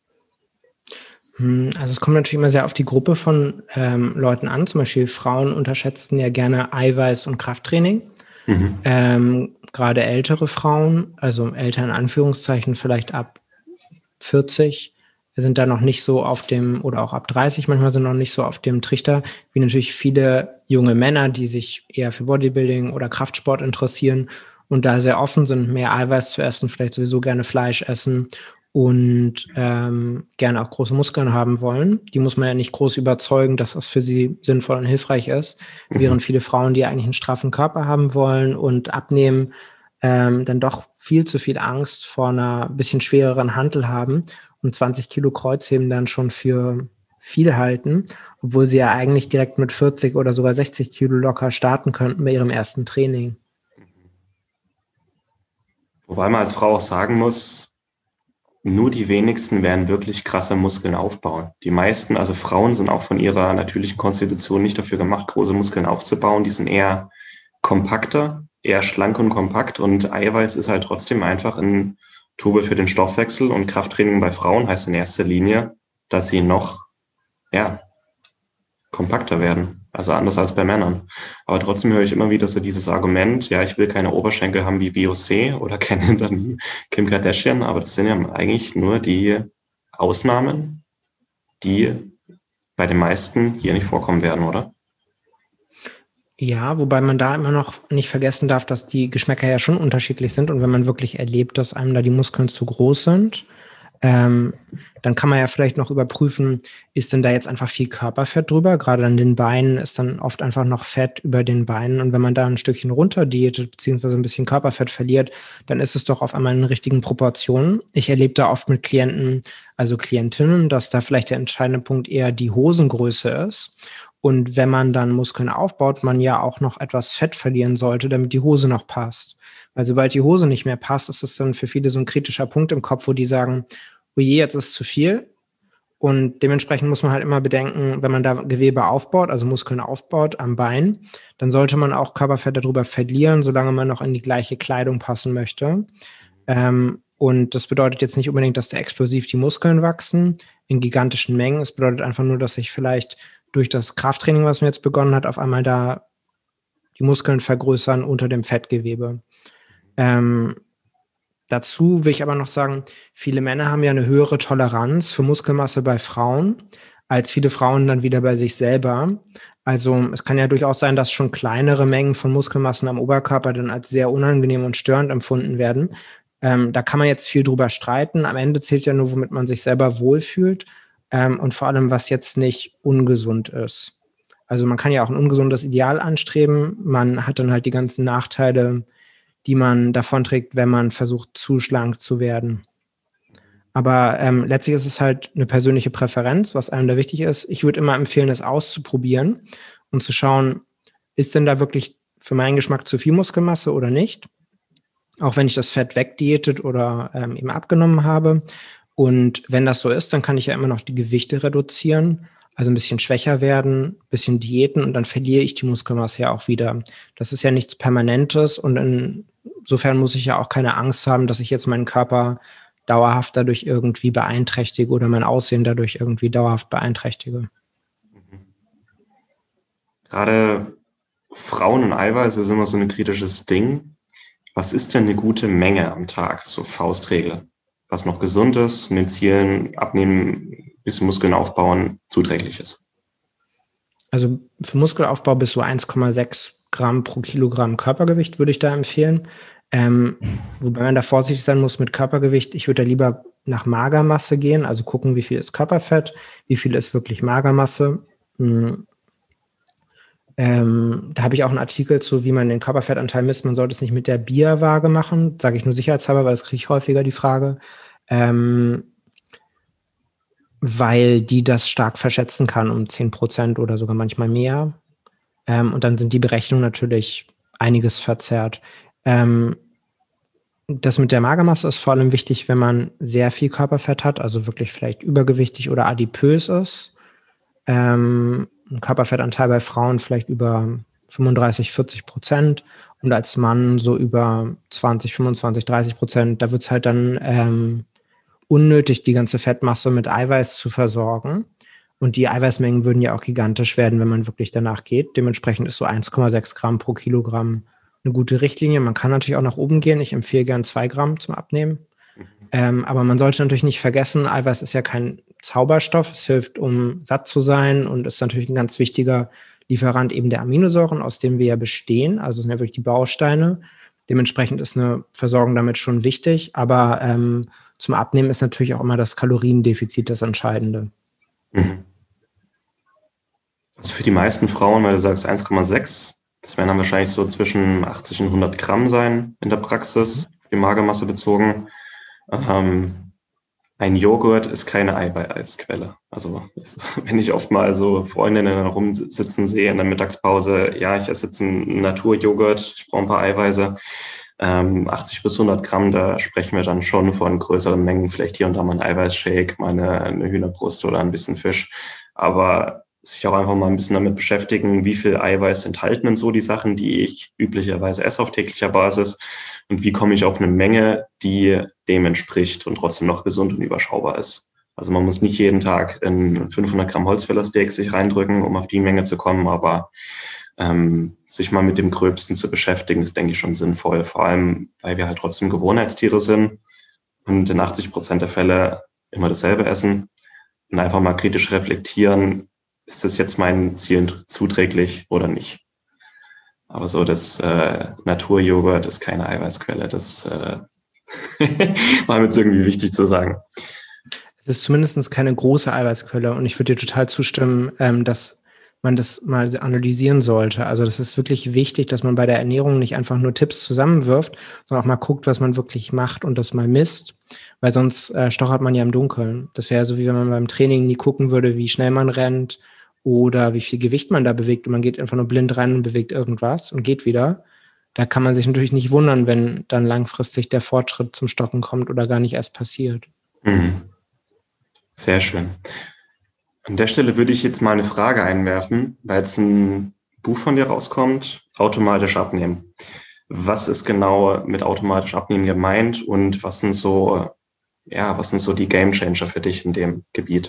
Speaker 2: Also es kommt natürlich immer sehr auf die Gruppe von ähm, Leuten an. Zum Beispiel Frauen unterschätzen ja gerne Eiweiß- und Krafttraining. Mhm. Ähm, gerade ältere Frauen, also älter in Anführungszeichen, vielleicht ab vierzig, sind da noch nicht so auf dem, oder auch ab dreißig manchmal sind noch nicht so auf dem Trichter, wie natürlich viele junge Männer, die sich eher für Bodybuilding oder Kraftsport interessieren und da sehr offen sind, mehr Eiweiß zu essen, vielleicht sowieso gerne Fleisch essen und ähm, gerne auch große Muskeln haben wollen. Die muss man ja nicht groß überzeugen, dass das für sie sinnvoll und hilfreich ist, mhm. während viele Frauen, die eigentlich einen straffen Körper haben wollen und abnehmen, ähm, dann doch viel zu viel Angst vor einer bisschen schwereren Hantel haben und zwanzig Kilo Kreuzheben dann schon für viel halten, obwohl sie ja eigentlich direkt mit vierzig oder sogar sechzig Kilo locker starten könnten bei ihrem ersten Training.
Speaker 1: Wobei man als Frau auch sagen muss, nur die wenigsten werden wirklich krasse Muskeln aufbauen. Die meisten, also Frauen, sind auch von ihrer natürlichen Konstitution nicht dafür gemacht, große Muskeln aufzubauen. Die sind eher kompakter, eher schlank und kompakt. Und Eiweiß ist halt trotzdem einfach ein Turbo für den Stoffwechsel. Und Krafttraining bei Frauen heißt in erster Linie, dass sie noch ja, kompakter werden. Also anders als bei Männern. Aber trotzdem höre ich immer wieder so dieses Argument, ja, ich will keine Oberschenkel haben wie Beyoncé oder keine Hintern wie Kim Kardashian, aber das sind ja eigentlich nur die Ausnahmen, die bei den meisten hier nicht vorkommen werden, oder?
Speaker 2: Ja, wobei man da immer noch nicht vergessen darf, dass die Geschmäcker ja schon unterschiedlich sind und wenn man wirklich erlebt, dass einem da die Muskeln zu groß sind, Ähm, dann kann man ja vielleicht noch überprüfen, ist denn da jetzt einfach viel Körperfett drüber? Gerade an den Beinen ist dann oft einfach noch Fett über den Beinen. Und wenn man da ein Stückchen runter diätet, beziehungsweise ein bisschen Körperfett verliert, dann ist es doch auf einmal in richtigen Proportionen. Ich erlebe da oft mit Klienten, also Klientinnen, dass da vielleicht der entscheidende Punkt eher die Hosengröße ist. Und wenn man dann Muskeln aufbaut, man ja auch noch etwas Fett verlieren sollte, damit die Hose noch passt. Weil sobald die Hose nicht mehr passt, ist es dann für viele so ein kritischer Punkt im Kopf, wo die sagen, oh je, jetzt ist es zu viel. Und dementsprechend muss man halt immer bedenken, wenn man da Gewebe aufbaut, also Muskeln aufbaut am Bein, dann sollte man auch Körperfett darüber verlieren, solange man noch in die gleiche Kleidung passen möchte. Ähm, und das bedeutet jetzt nicht unbedingt, dass da explosiv die Muskeln wachsen in gigantischen Mengen. Es bedeutet einfach nur, dass sich vielleicht durch das Krafttraining, was man jetzt begonnen hat, auf einmal da die Muskeln vergrößern unter dem Fettgewebe. Ähm, dazu will ich aber noch sagen, viele Männer haben ja eine höhere Toleranz für Muskelmasse bei Frauen, als viele Frauen dann wieder bei sich selber. Also es kann ja durchaus sein, dass schon kleinere Mengen von Muskelmassen am Oberkörper dann als sehr unangenehm und störend empfunden werden. Ähm, da kann man jetzt viel drüber streiten. Am Ende zählt ja nur, womit man sich selber wohlfühlt ähm, und vor allem, was jetzt nicht ungesund ist. Also man kann ja auch ein ungesundes Ideal anstreben. Man hat dann halt die ganzen Nachteile, die man davonträgt, wenn man versucht, zu schlank zu werden. Aber ähm, letztlich ist es halt eine persönliche Präferenz, was einem da wichtig ist. Ich würde immer empfehlen, das auszuprobieren und zu schauen, ist denn da wirklich für meinen Geschmack zu viel Muskelmasse oder nicht? auch wenn ich das Fett wegdiätet oder ähm, eben abgenommen habe. Und wenn das so ist, dann kann ich ja immer noch die Gewichte reduzieren, also ein bisschen schwächer werden, ein bisschen diäten und dann verliere ich die Muskelmasse ja auch wieder. Das ist ja nichts Permanentes und insofern muss ich ja auch keine Angst haben, dass ich jetzt meinen Körper dauerhaft dadurch irgendwie beeinträchtige oder mein Aussehen dadurch irgendwie dauerhaft beeinträchtige.
Speaker 1: Gerade Frauen und Eiweiß ist immer so ein kritisches Ding. Was ist denn eine gute Menge am Tag, so Faustregel? Was noch gesund ist, mit den Zielen abnehmen, bisschen Muskeln aufbauen, zuträglich ist?
Speaker 2: Also für Muskelaufbau bis so eins Komma sechs Gramm pro Kilogramm Körpergewicht würde ich da empfehlen. Ähm, wobei man da vorsichtig sein muss mit Körpergewicht. Ich würde da lieber nach Magermasse gehen, also gucken, wie viel ist Körperfett, wie viel ist wirklich Magermasse. Hm. Ähm, da habe ich auch einen Artikel zu, wie man den Körperfettanteil misst. Man sollte es nicht mit der Bia-Waage machen, sage ich nur sicherheitshalber, weil das kriege ich häufiger die Frage, ähm, weil die das stark verschätzen kann um zehn Prozent oder sogar manchmal mehr. Ähm, und dann sind die Berechnungen natürlich einiges verzerrt. Ähm, das mit der Magermasse ist vor allem wichtig, wenn man sehr viel Körperfett hat, also wirklich vielleicht übergewichtig oder adipös ist. Ähm, ein Körperfettanteil bei Frauen vielleicht über fünfunddreißig, vierzig Prozent und als Mann so über zwanzig, fünfundzwanzig, dreißig Prozent. Da wird es halt dann ähm, unnötig, die ganze Fettmasse mit Eiweiß zu versorgen. Und die Eiweißmengen würden ja auch gigantisch werden, wenn man wirklich danach geht. Dementsprechend ist so eins Komma sechs Gramm pro Kilogramm eine gute Richtlinie. Man kann natürlich auch nach oben gehen. Ich empfehle gern zwei Gramm zum Abnehmen. Ähm, aber man sollte natürlich nicht vergessen, Eiweiß ist ja kein Zauberstoff. Es hilft, um satt zu sein und ist natürlich ein ganz wichtiger Lieferant eben der Aminosäuren, aus dem wir ja bestehen. Also sind ja wirklich die Bausteine. Dementsprechend ist eine Versorgung damit schon wichtig. Aber ähm, zum Abnehmen ist natürlich auch immer das Kaloriendefizit das Entscheidende.
Speaker 1: Mhm. Also für die meisten Frauen, weil du sagst eins Komma sechs, das werden dann wahrscheinlich so zwischen achtzig und hundert Gramm sein in der Praxis, die Magermasse bezogen. Ähm, ein Joghurt ist keine Eiweißquelle. Also wenn ich oft mal so Freundinnen rumsitzen sehe in der Mittagspause, ja, ich esse jetzt einen Naturjoghurt, ich brauche ein paar Eiweiße. Ähm, achtzig bis hundert Gramm, da sprechen wir dann schon von größeren Mengen, vielleicht hier und da mal ein Eiweißshake, mal eine, eine Hühnerbrust oder ein bisschen Fisch. Aber sich auch einfach mal ein bisschen damit beschäftigen, wie viel Eiweiß enthalten denn so die Sachen, die ich üblicherweise esse auf täglicher Basis und wie komme ich auf eine Menge, die dem entspricht und trotzdem noch gesund und überschaubar ist. Also man muss nicht jeden Tag in fünfhundert Gramm Holzfällersteak sich reindrücken, um auf die Menge zu kommen, aber ähm, sich mal mit dem Gröbsten zu beschäftigen, ist, denke ich, schon sinnvoll, vor allem, weil wir halt trotzdem Gewohnheitstiere sind und in achtzig Prozent der Fälle immer dasselbe essen und einfach mal kritisch reflektieren, ist das jetzt meinen Zielen zuträglich oder nicht? Aber so das äh, Naturjoghurt ist keine Eiweißquelle. Das äh, war mir jetzt irgendwie wichtig zu sagen.
Speaker 2: Es ist zumindest keine große Eiweißquelle und ich würde dir total zustimmen, ähm, dass man das mal analysieren sollte. Also das ist wirklich wichtig, dass man bei der Ernährung nicht einfach nur Tipps zusammenwirft, sondern auch mal guckt, was man wirklich macht und das mal misst, weil sonst äh, stochert man ja im Dunkeln. Das wäre so, wie wenn man beim Training nie gucken würde, wie schnell man rennt oder wie viel Gewicht man da bewegt und man geht einfach nur blind rein und bewegt irgendwas und geht wieder. Da kann man sich natürlich nicht wundern, wenn dann langfristig der Fortschritt zum Stocken kommt oder gar nicht erst passiert.
Speaker 1: Mhm. Sehr schön. An der Stelle würde ich jetzt mal eine Frage einwerfen, weil jetzt ein Buch von dir rauskommt, automatisch abnehmen. Was ist genau mit automatisch abnehmen gemeint und was sind so, ja, was sind so die Gamechanger für dich in dem Gebiet?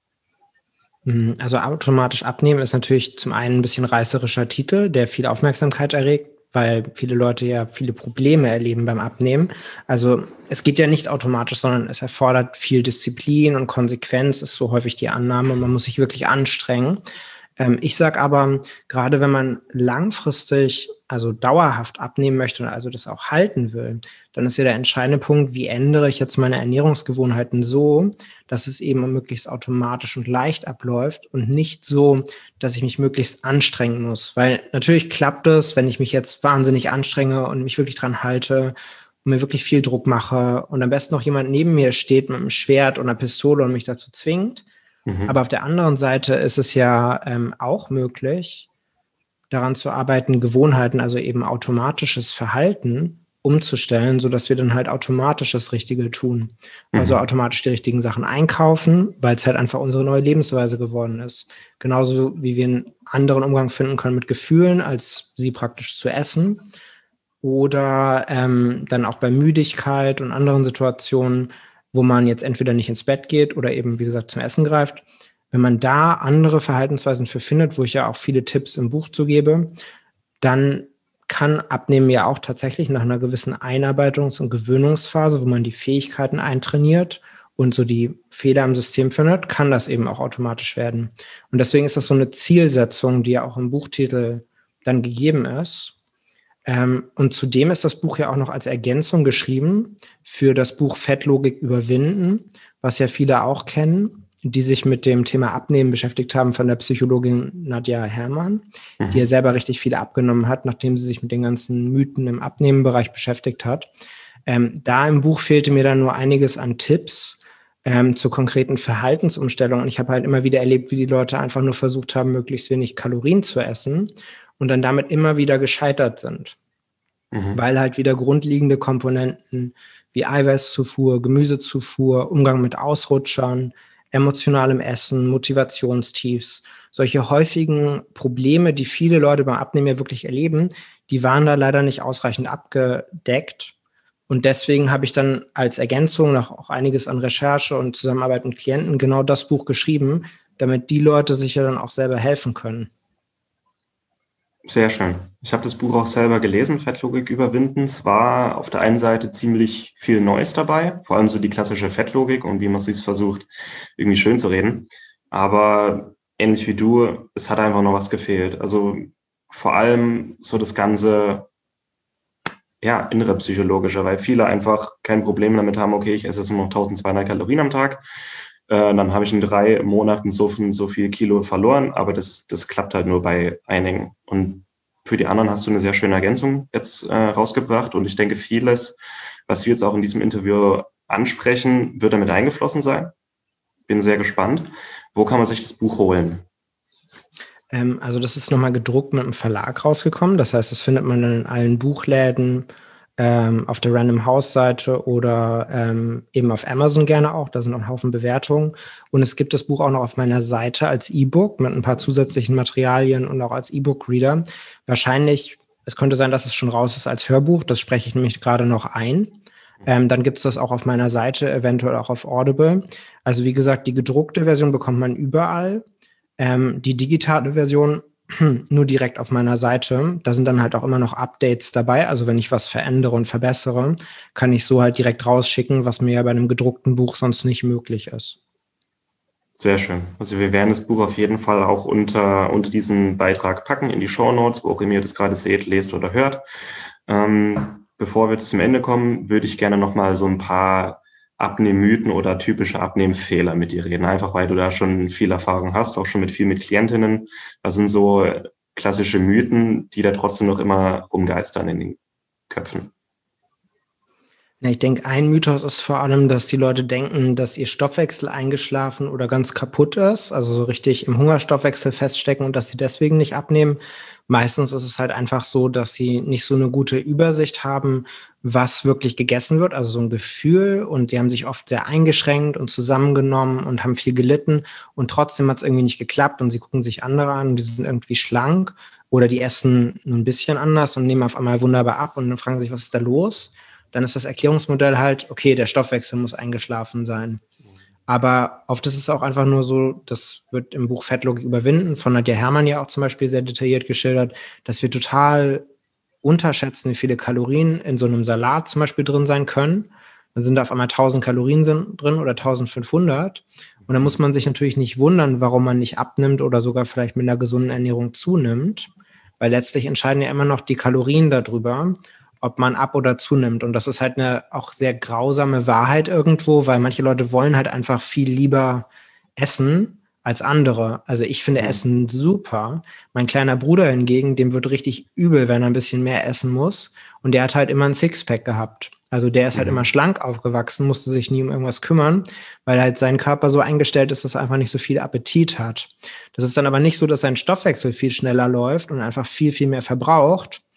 Speaker 2: Also automatisch abnehmen ist natürlich zum einen ein bisschen reißerischer Titel, der viel Aufmerksamkeit erregt, weil viele Leute ja viele Probleme erleben beim Abnehmen. Also es geht ja nicht automatisch, sondern es erfordert viel Disziplin und Konsequenz, ist so häufig die Annahme. Man muss sich wirklich anstrengen. Ähm, ich sage aber, gerade wenn man langfristig, also dauerhaft abnehmen möchte und also das auch halten will, dann ist ja der entscheidende Punkt, wie ändere ich jetzt meine Ernährungsgewohnheiten so, dass es eben möglichst automatisch und leicht abläuft und nicht so, dass ich mich möglichst anstrengen muss. Weil natürlich klappt es, wenn ich mich jetzt wahnsinnig anstrenge und mich wirklich dran halte und mir wirklich viel Druck mache und am besten noch jemand neben mir steht mit einem Schwert oder einer Pistole und mich dazu zwingt. Mhm. Aber auf der anderen Seite ist es ja ähm, auch möglich, daran zu arbeiten, Gewohnheiten, also eben automatisches Verhalten umzustellen, sodass wir dann halt automatisch das Richtige tun. Also mhm. automatisch die richtigen Sachen einkaufen, weil es halt einfach unsere neue Lebensweise geworden ist. Genauso wie wir einen anderen Umgang finden können mit Gefühlen, als sie praktisch zu essen. Oder ähm, dann auch bei Müdigkeit und anderen Situationen, wo man jetzt entweder nicht ins Bett geht oder eben, wie gesagt, zum Essen greift. Wenn man da andere Verhaltensweisen für findet, wo ich ja auch viele Tipps im Buch zu gebe, dann kann Abnehmen ja auch tatsächlich nach einer gewissen Einarbeitungs- und Gewöhnungsphase, wo man die Fähigkeiten eintrainiert und so die Fehler im System findet, kann das eben auch automatisch werden. Und deswegen ist das so eine Zielsetzung, die ja auch im Buchtitel dann gegeben ist. Ähm, und zudem ist das Buch ja auch noch als Ergänzung geschrieben für das Buch Fettlogik überwinden, was ja viele auch kennen, die sich mit dem Thema Abnehmen beschäftigt haben, von der Psychologin Nadja Herrmann, mhm. die ja selber richtig viel abgenommen hat, nachdem sie sich mit den ganzen Mythen im Abnehmenbereich beschäftigt hat. Ähm, da im Buch fehlte mir dann nur einiges an Tipps ähm, zur konkreten Verhaltensumstellung. Und ich habe halt immer wieder erlebt, wie die Leute einfach nur versucht haben, möglichst wenig Kalorien zu essen und dann damit immer wieder gescheitert sind. Mhm. Weil halt wieder grundlegende Komponenten wie Eiweißzufuhr, Gemüsezufuhr, Umgang mit Ausrutschern, emotionalem Essen, Motivationstiefs, solche häufigen Probleme, die viele Leute beim Abnehmen ja wirklich erleben, die waren da leider nicht ausreichend abgedeckt. Und deswegen habe ich dann als Ergänzung noch auch einiges an Recherche und Zusammenarbeit mit Klienten genau das Buch geschrieben, damit die Leute sich ja dann auch selber helfen können.
Speaker 1: Sehr schön. Ich habe das Buch auch selber gelesen, Fettlogik überwinden. Es war auf der einen Seite ziemlich viel Neues dabei, vor allem so die klassische Fettlogik und wie man es sich versucht, irgendwie schön zu reden. Aber ähnlich wie du, es hat einfach noch was gefehlt. Also vor allem so das ganze, ja, innere psychologische, weil viele einfach kein Problem damit haben, okay, ich esse jetzt nur noch eintausendzweihundert Kalorien am Tag. Äh, dann habe ich in drei Monaten so viel, so viel Kilo verloren, aber das, das klappt halt nur bei einigen. Und für die anderen hast du eine sehr schöne Ergänzung jetzt äh, rausgebracht. Und ich denke, vieles, was wir jetzt auch in diesem Interview ansprechen, wird damit eingeflossen sein. Bin sehr gespannt. Wo kann man sich das Buch holen?
Speaker 2: Ähm, also das ist nochmal gedruckt mit einem Verlag rausgekommen. Das heißt, das findet man dann in allen Buchläden, ähm, auf der Random House Seite oder ähm, eben auf Amazon gerne auch. Da sind auch ein Haufen Bewertungen. Und es gibt das Buch auch noch auf meiner Seite als E-Book mit ein paar zusätzlichen Materialien und auch als E-Book-Reader. Wahrscheinlich, es könnte sein, dass es schon raus ist als Hörbuch. Das spreche ich nämlich gerade noch ein. Ähm, dann gibt es das auch auf meiner Seite, eventuell auch auf Audible. Also wie gesagt, die gedruckte Version bekommt man überall. Ähm, die digitale Version nur direkt auf meiner Seite. Da sind dann halt auch immer noch Updates dabei. Also wenn ich was verändere und verbessere, kann ich so halt direkt rausschicken, was mir ja bei einem gedruckten Buch sonst nicht möglich ist.
Speaker 1: Sehr schön. Also wir werden das Buch auf jeden Fall auch unter, unter diesen Beitrag packen, in die Shownotes, wo auch immer ihr das gerade seht, lest oder hört. Ähm, bevor wir jetzt zum Ende kommen, würde ich gerne nochmal so ein paar Abnehmmythen oder typische Abnehmfehler mit dir reden, einfach weil du da schon viel Erfahrung hast, auch schon mit viel mit Klientinnen. Das sind so klassische Mythen, die da trotzdem noch immer rumgeistern in den Köpfen.
Speaker 2: Ja, ich denke, ein Mythos ist vor allem, dass die Leute denken, dass ihr Stoffwechsel eingeschlafen oder ganz kaputt ist, also so richtig im Hungerstoffwechsel feststecken und dass sie deswegen nicht abnehmen. Meistens ist es halt einfach so, dass sie nicht so eine gute Übersicht haben, was wirklich gegessen wird, also so ein Gefühl, und die haben sich oft sehr eingeschränkt und zusammengenommen und haben viel gelitten und trotzdem hat es irgendwie nicht geklappt und sie gucken sich andere an und die sind irgendwie schlank oder die essen nur ein bisschen anders und nehmen auf einmal wunderbar ab und dann fragen sich, was ist da los? Dann ist das Erklärungsmodell halt, okay, der Stoffwechsel muss eingeschlafen sein. Aber oft ist es auch einfach nur so, das wird im Buch Fettlogik überwinden, von Nadja Herrmann ja auch zum Beispiel sehr detailliert geschildert, dass wir total unterschätzen, wie viele Kalorien in so einem Salat zum Beispiel drin sein können. Dann sind da auf einmal tausend Kalorien drin oder eintausendfünfhundert. Und dann muss man sich natürlich nicht wundern, warum man nicht abnimmt oder sogar vielleicht mit einer gesunden Ernährung zunimmt. Weil letztlich entscheiden ja immer noch die Kalorien darüber, ob man ab- oder zunimmt. Und das ist halt eine auch sehr grausame Wahrheit irgendwo, weil manche Leute wollen halt einfach viel lieber essen als andere. Also ich finde mhm. Essen super. Mein kleiner Bruder hingegen, dem wird richtig übel, wenn er ein bisschen mehr essen muss. Und der hat halt immer ein Sixpack gehabt. Also der ist halt mhm. immer schlank aufgewachsen, musste sich nie um irgendwas kümmern, weil halt sein Körper so eingestellt ist, dass er einfach nicht so viel Appetit hat. Das ist dann aber nicht so, dass sein Stoffwechsel viel schneller läuft und einfach viel, viel mehr verbraucht,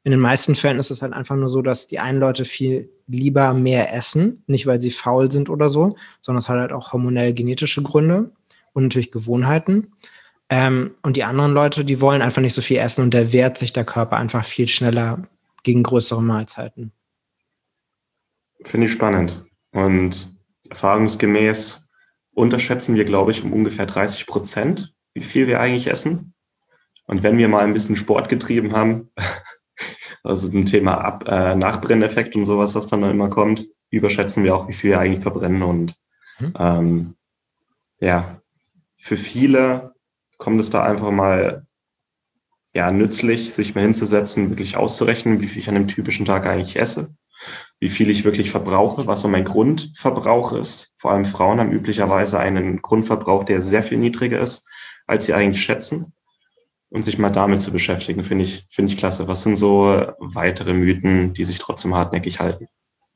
Speaker 2: In den meisten Fällen ist es halt einfach nur so, dass die einen Leute viel lieber mehr essen, nicht weil sie faul sind oder so, sondern es hat halt auch hormonell genetische Gründe und natürlich Gewohnheiten. Ähm, und die anderen Leute, die wollen einfach nicht so viel essen und da wehrt sich der Körper einfach viel schneller gegen größere Mahlzeiten.
Speaker 1: Finde ich spannend. Und erfahrungsgemäß unterschätzen wir, glaube ich, um ungefähr dreißig Prozent, wie viel wir eigentlich essen. Und wenn wir mal ein bisschen Sport getrieben haben, also ein Thema Ab- äh, Nachbrenneffekt und sowas, was dann immer kommt, überschätzen wir auch, wie viel wir eigentlich verbrennen. Und mhm. ähm, ja, für viele kommt es da einfach mal ja nützlich, sich mal hinzusetzen, wirklich auszurechnen, wie viel ich an einem typischen Tag eigentlich esse, wie viel ich wirklich verbrauche, was so mein Grundverbrauch ist. Vor allem Frauen haben üblicherweise einen Grundverbrauch, der sehr viel niedriger ist, als sie eigentlich schätzen. Und sich mal damit zu beschäftigen, finde ich, finde ich klasse. Was sind so weitere Mythen, die sich trotzdem hartnäckig halten?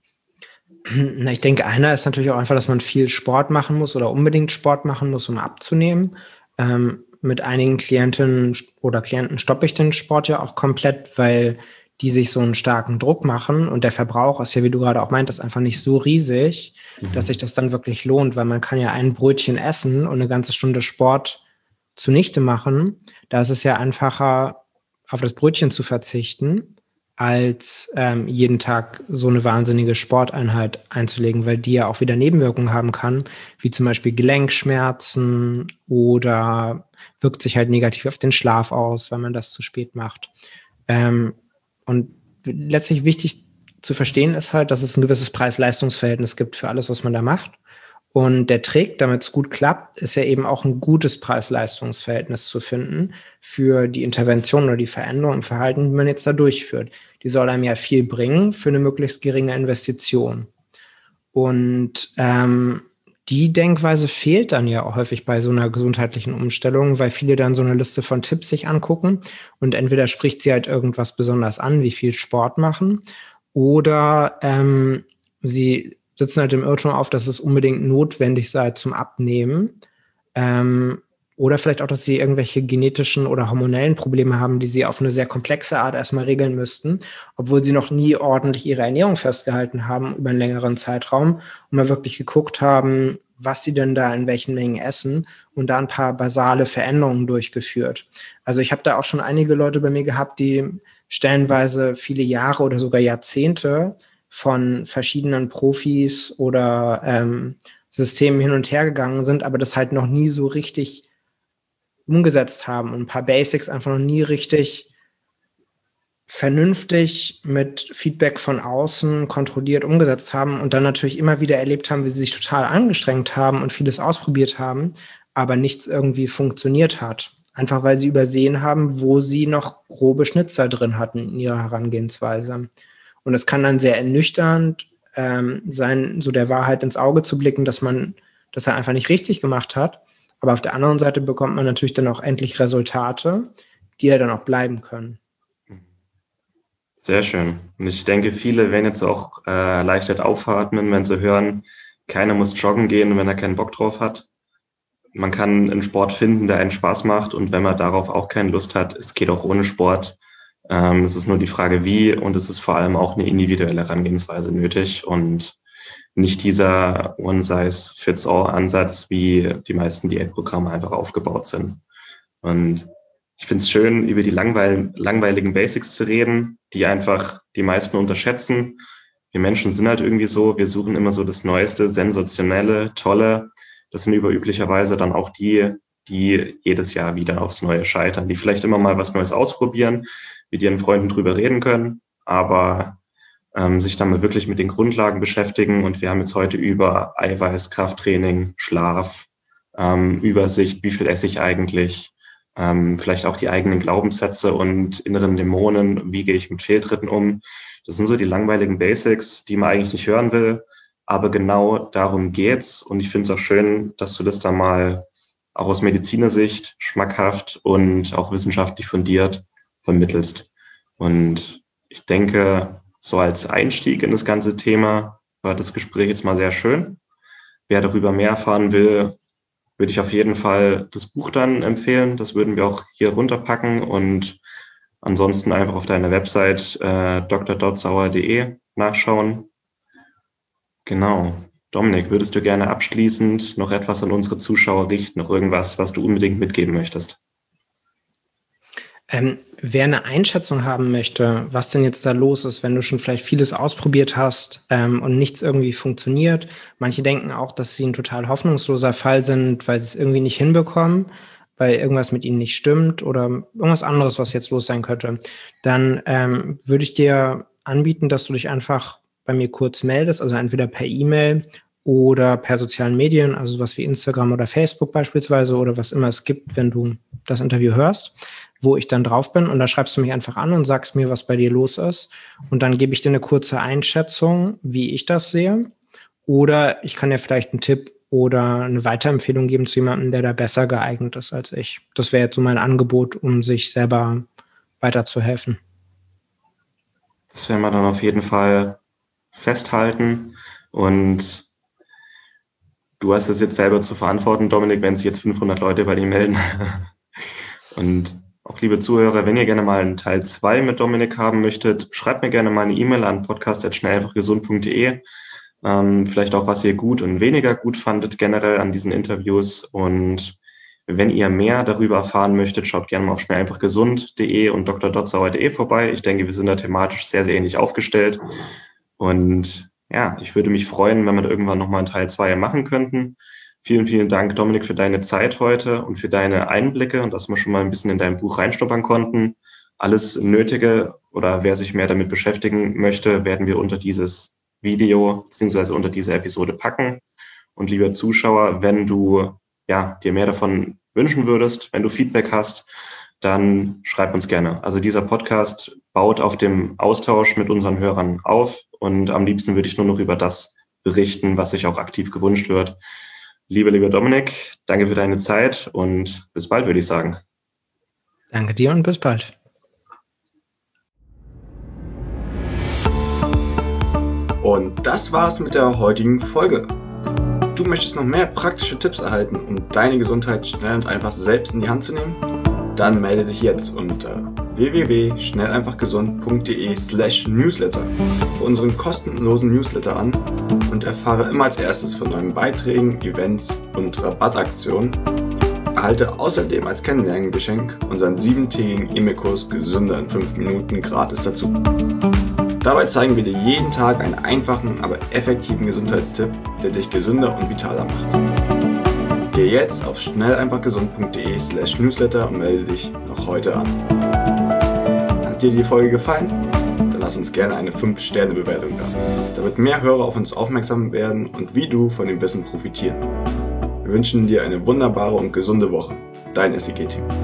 Speaker 2: Na, ich denke, einer ist natürlich auch einfach, dass man viel Sport machen muss oder unbedingt Sport machen muss, um abzunehmen. Ähm, mit einigen Klientinnen oder Klienten stoppe ich den Sport ja auch komplett, weil die sich so einen starken Druck machen und der Verbrauch ist ja, wie du gerade auch meintest, einfach nicht so riesig, mhm. dass sich das dann wirklich lohnt, weil man kann ja ein Brötchen essen und eine ganze Stunde Sport zunichte machen. Da ist es ja einfacher, auf das Brötchen zu verzichten, als ähm, jeden Tag so eine wahnsinnige Sporteinheit einzulegen, weil die ja auch wieder Nebenwirkungen haben kann, wie zum Beispiel Gelenkschmerzen oder wirkt sich halt negativ auf den Schlaf aus, wenn man das zu spät macht. Ähm, und letztlich wichtig zu verstehen ist halt, dass es ein gewisses Preis-Leistungs-Verhältnis gibt für alles, was man da macht. Und der Trick, damit es gut klappt, ist ja eben auch ein gutes Preis-Leistungs-Verhältnis zu finden für die Intervention oder die Veränderung im Verhalten, die man jetzt da durchführt. Die soll einem ja viel bringen für eine möglichst geringe Investition. Und ähm, die Denkweise fehlt dann ja auch häufig bei so einer gesundheitlichen Umstellung, weil viele dann so eine Liste von Tipps sich angucken und entweder spricht sie halt irgendwas besonders an, wie viel Sport machen, oder ähm, sie sitzen halt im Irrtum auf, dass es unbedingt notwendig sei zum Abnehmen. Ähm, oder vielleicht auch, dass sie irgendwelche genetischen oder hormonellen Probleme haben, die sie auf eine sehr komplexe Art erstmal regeln müssten, obwohl sie noch nie ordentlich ihre Ernährung festgehalten haben über einen längeren Zeitraum und mal wirklich geguckt haben, was sie denn da in welchen Mengen essen und da ein paar basale Veränderungen durchgeführt. Also ich habe da auch schon einige Leute bei mir gehabt, die stellenweise viele Jahre oder sogar Jahrzehnte von verschiedenen Profis oder ähm, Systemen hin und her gegangen sind, aber das halt noch nie so richtig umgesetzt haben und ein paar Basics einfach noch nie richtig vernünftig mit Feedback von außen kontrolliert umgesetzt haben und dann natürlich immer wieder erlebt haben, wie sie sich total angestrengt haben und vieles ausprobiert haben, aber nichts irgendwie funktioniert hat. Einfach weil sie übersehen haben, wo sie noch grobe Schnitzer drin hatten in ihrer Herangehensweise. Und es kann dann sehr ernüchternd ähm, sein, so der Wahrheit ins Auge zu blicken, dass man das er einfach nicht richtig gemacht hat. Aber auf der anderen Seite bekommt man natürlich dann auch endlich Resultate, die ja dann auch bleiben können.
Speaker 1: Sehr schön. Und ich denke, viele werden jetzt auch äh, erleichtert aufatmen, wenn sie hören, keiner muss joggen gehen, wenn er keinen Bock drauf hat. Man kann einen Sport finden, der einen Spaß macht. Und wenn man darauf auch keine Lust hat, es geht auch ohne Sport. Ähm, es ist nur die Frage, wie. Und es ist vor allem auch eine individuelle Herangehensweise nötig. Und nicht dieser One-Size-Fits-All-Ansatz, wie die meisten Diätprogramme einfach aufgebaut sind. Und ich finde es schön, über die langweil- langweiligen Basics zu reden, die einfach die meisten unterschätzen. Wir Menschen sind halt irgendwie so, wir suchen immer so das Neueste, Sensationelle, Tolle. Das sind überüblicherweise dann auch die, die jedes Jahr wieder aufs Neue scheitern, die vielleicht immer mal was Neues ausprobieren, mit ihren Freunden drüber reden können, aber ähm, sich dann mal wirklich mit den Grundlagen beschäftigen. Und wir haben jetzt heute über Eiweiß, Krafttraining, Schlaf, ähm, Übersicht, wie viel esse ich eigentlich, ähm, vielleicht auch die eigenen Glaubenssätze und inneren Dämonen, wie gehe ich mit Fehltritten um. Das sind so die langweiligen Basics, die man eigentlich nicht hören will. Aber genau darum geht's. Und ich finde es auch schön, dass du das da mal auch aus Medizinersicht schmackhaft und auch wissenschaftlich fundiert vermittelst. Und ich denke, so als Einstieg in das ganze Thema war das Gespräch jetzt mal sehr schön. Wer darüber mehr erfahren will, würde ich auf jeden Fall das Buch dann empfehlen. Das würden wir auch hier runterpacken. Und Ansonsten einfach auf deiner Website äh, d r dotzauer punkt d e nachschauen. Genau. Dominik, würdest du gerne abschließend noch etwas an unsere Zuschauer richten, noch irgendwas, was du unbedingt mitgeben möchtest?
Speaker 2: Ähm, wer eine Einschätzung haben möchte, was denn jetzt da los ist, wenn du schon vielleicht vieles ausprobiert hast ähm, und nichts irgendwie funktioniert. Manche denken auch, dass sie ein total hoffnungsloser Fall sind, weil sie es irgendwie nicht hinbekommen, weil irgendwas mit ihnen nicht stimmt oder irgendwas anderes, was jetzt los sein könnte. Dann ähm, würde ich dir anbieten, dass du dich einfach bei mir kurz meldest, also entweder per E-Mail oder per sozialen Medien, also sowas wie Instagram oder Facebook beispielsweise oder was immer es gibt, wenn du das Interview hörst, wo ich dann drauf bin, und da schreibst du mich einfach an und sagst mir, was bei dir los ist, und dann gebe ich dir eine kurze Einschätzung, wie ich das sehe, oder ich kann dir vielleicht einen Tipp oder eine Weiterempfehlung geben zu jemandem, der da besser geeignet ist als ich. Das wäre jetzt so mein Angebot, um sich selber weiterzuhelfen.
Speaker 1: Das werden wir dann auf jeden Fall festhalten, und du hast es jetzt selber zu verantworten, Dominik, wenn sich jetzt fünfhundert Leute bei dir melden. Und auch liebe Zuhörer, wenn ihr gerne mal einen Teil zwei mit Dominik haben möchtet, schreibt mir gerne mal eine E-Mail an podcast at schnell einfach gesund punkt d e. Ähm, vielleicht auch, was ihr gut und weniger gut fandet generell an diesen Interviews. Und wenn ihr mehr darüber erfahren möchtet, schaut gerne mal auf schnell einfach gesund punkt d e und d r dotzauer punkt d e vorbei. Ich denke, wir sind da thematisch sehr, sehr ähnlich aufgestellt. Und ja, ich würde mich freuen, wenn wir da irgendwann nochmal einen Teil zwei machen könnten. Vielen, vielen Dank, Dominik, für deine Zeit heute und für deine Einblicke und dass wir schon mal ein bisschen in dein Buch reinschnuppern konnten. Alles Nötige oder wer sich mehr damit beschäftigen möchte, werden wir unter dieses Video bzw. unter diese Episode packen. Und lieber Zuschauer, wenn du ja, dir mehr davon wünschen würdest, wenn du Feedback hast, dann schreib uns gerne. Also dieser Podcast baut auf dem Austausch mit unseren Hörern auf, und am liebsten würde ich nur noch über das berichten, was sich auch aktiv gewünscht wird. Lieber, lieber Dominik, danke für deine Zeit und bis bald, würde ich sagen.
Speaker 2: Danke dir und bis bald.
Speaker 4: Und das war's mit der heutigen Folge. Du möchtest noch mehr praktische Tipps erhalten, um deine Gesundheit schnell und einfach selbst in die Hand zu nehmen? Dann melde dich jetzt unter w w w punkt schnell einfach gesund punkt d e slash newsletter für unseren kostenlosen Newsletter an und erfahre immer als erstes von neuen Beiträgen, Events und Rabattaktionen. Erhalte außerdem als Kennenlerngeschenk unseren siebentägigen E-Mail-Kurs Gesünder in fünf Minuten gratis dazu. Dabei zeigen wir dir jeden Tag einen einfachen, aber effektiven Gesundheitstipp, der dich gesünder und vitaler macht. Gehe jetzt auf schnell einfach gesund punkt d e slash newsletter und melde dich noch heute an. Hat dir die Folge gefallen? Dann lass uns gerne eine fünf Sterne Bewertung da, damit mehr Hörer auf uns aufmerksam werden und wie du von dem Wissen profitieren. Wir wünschen dir eine wunderbare und gesunde Woche. Dein S I G-Team.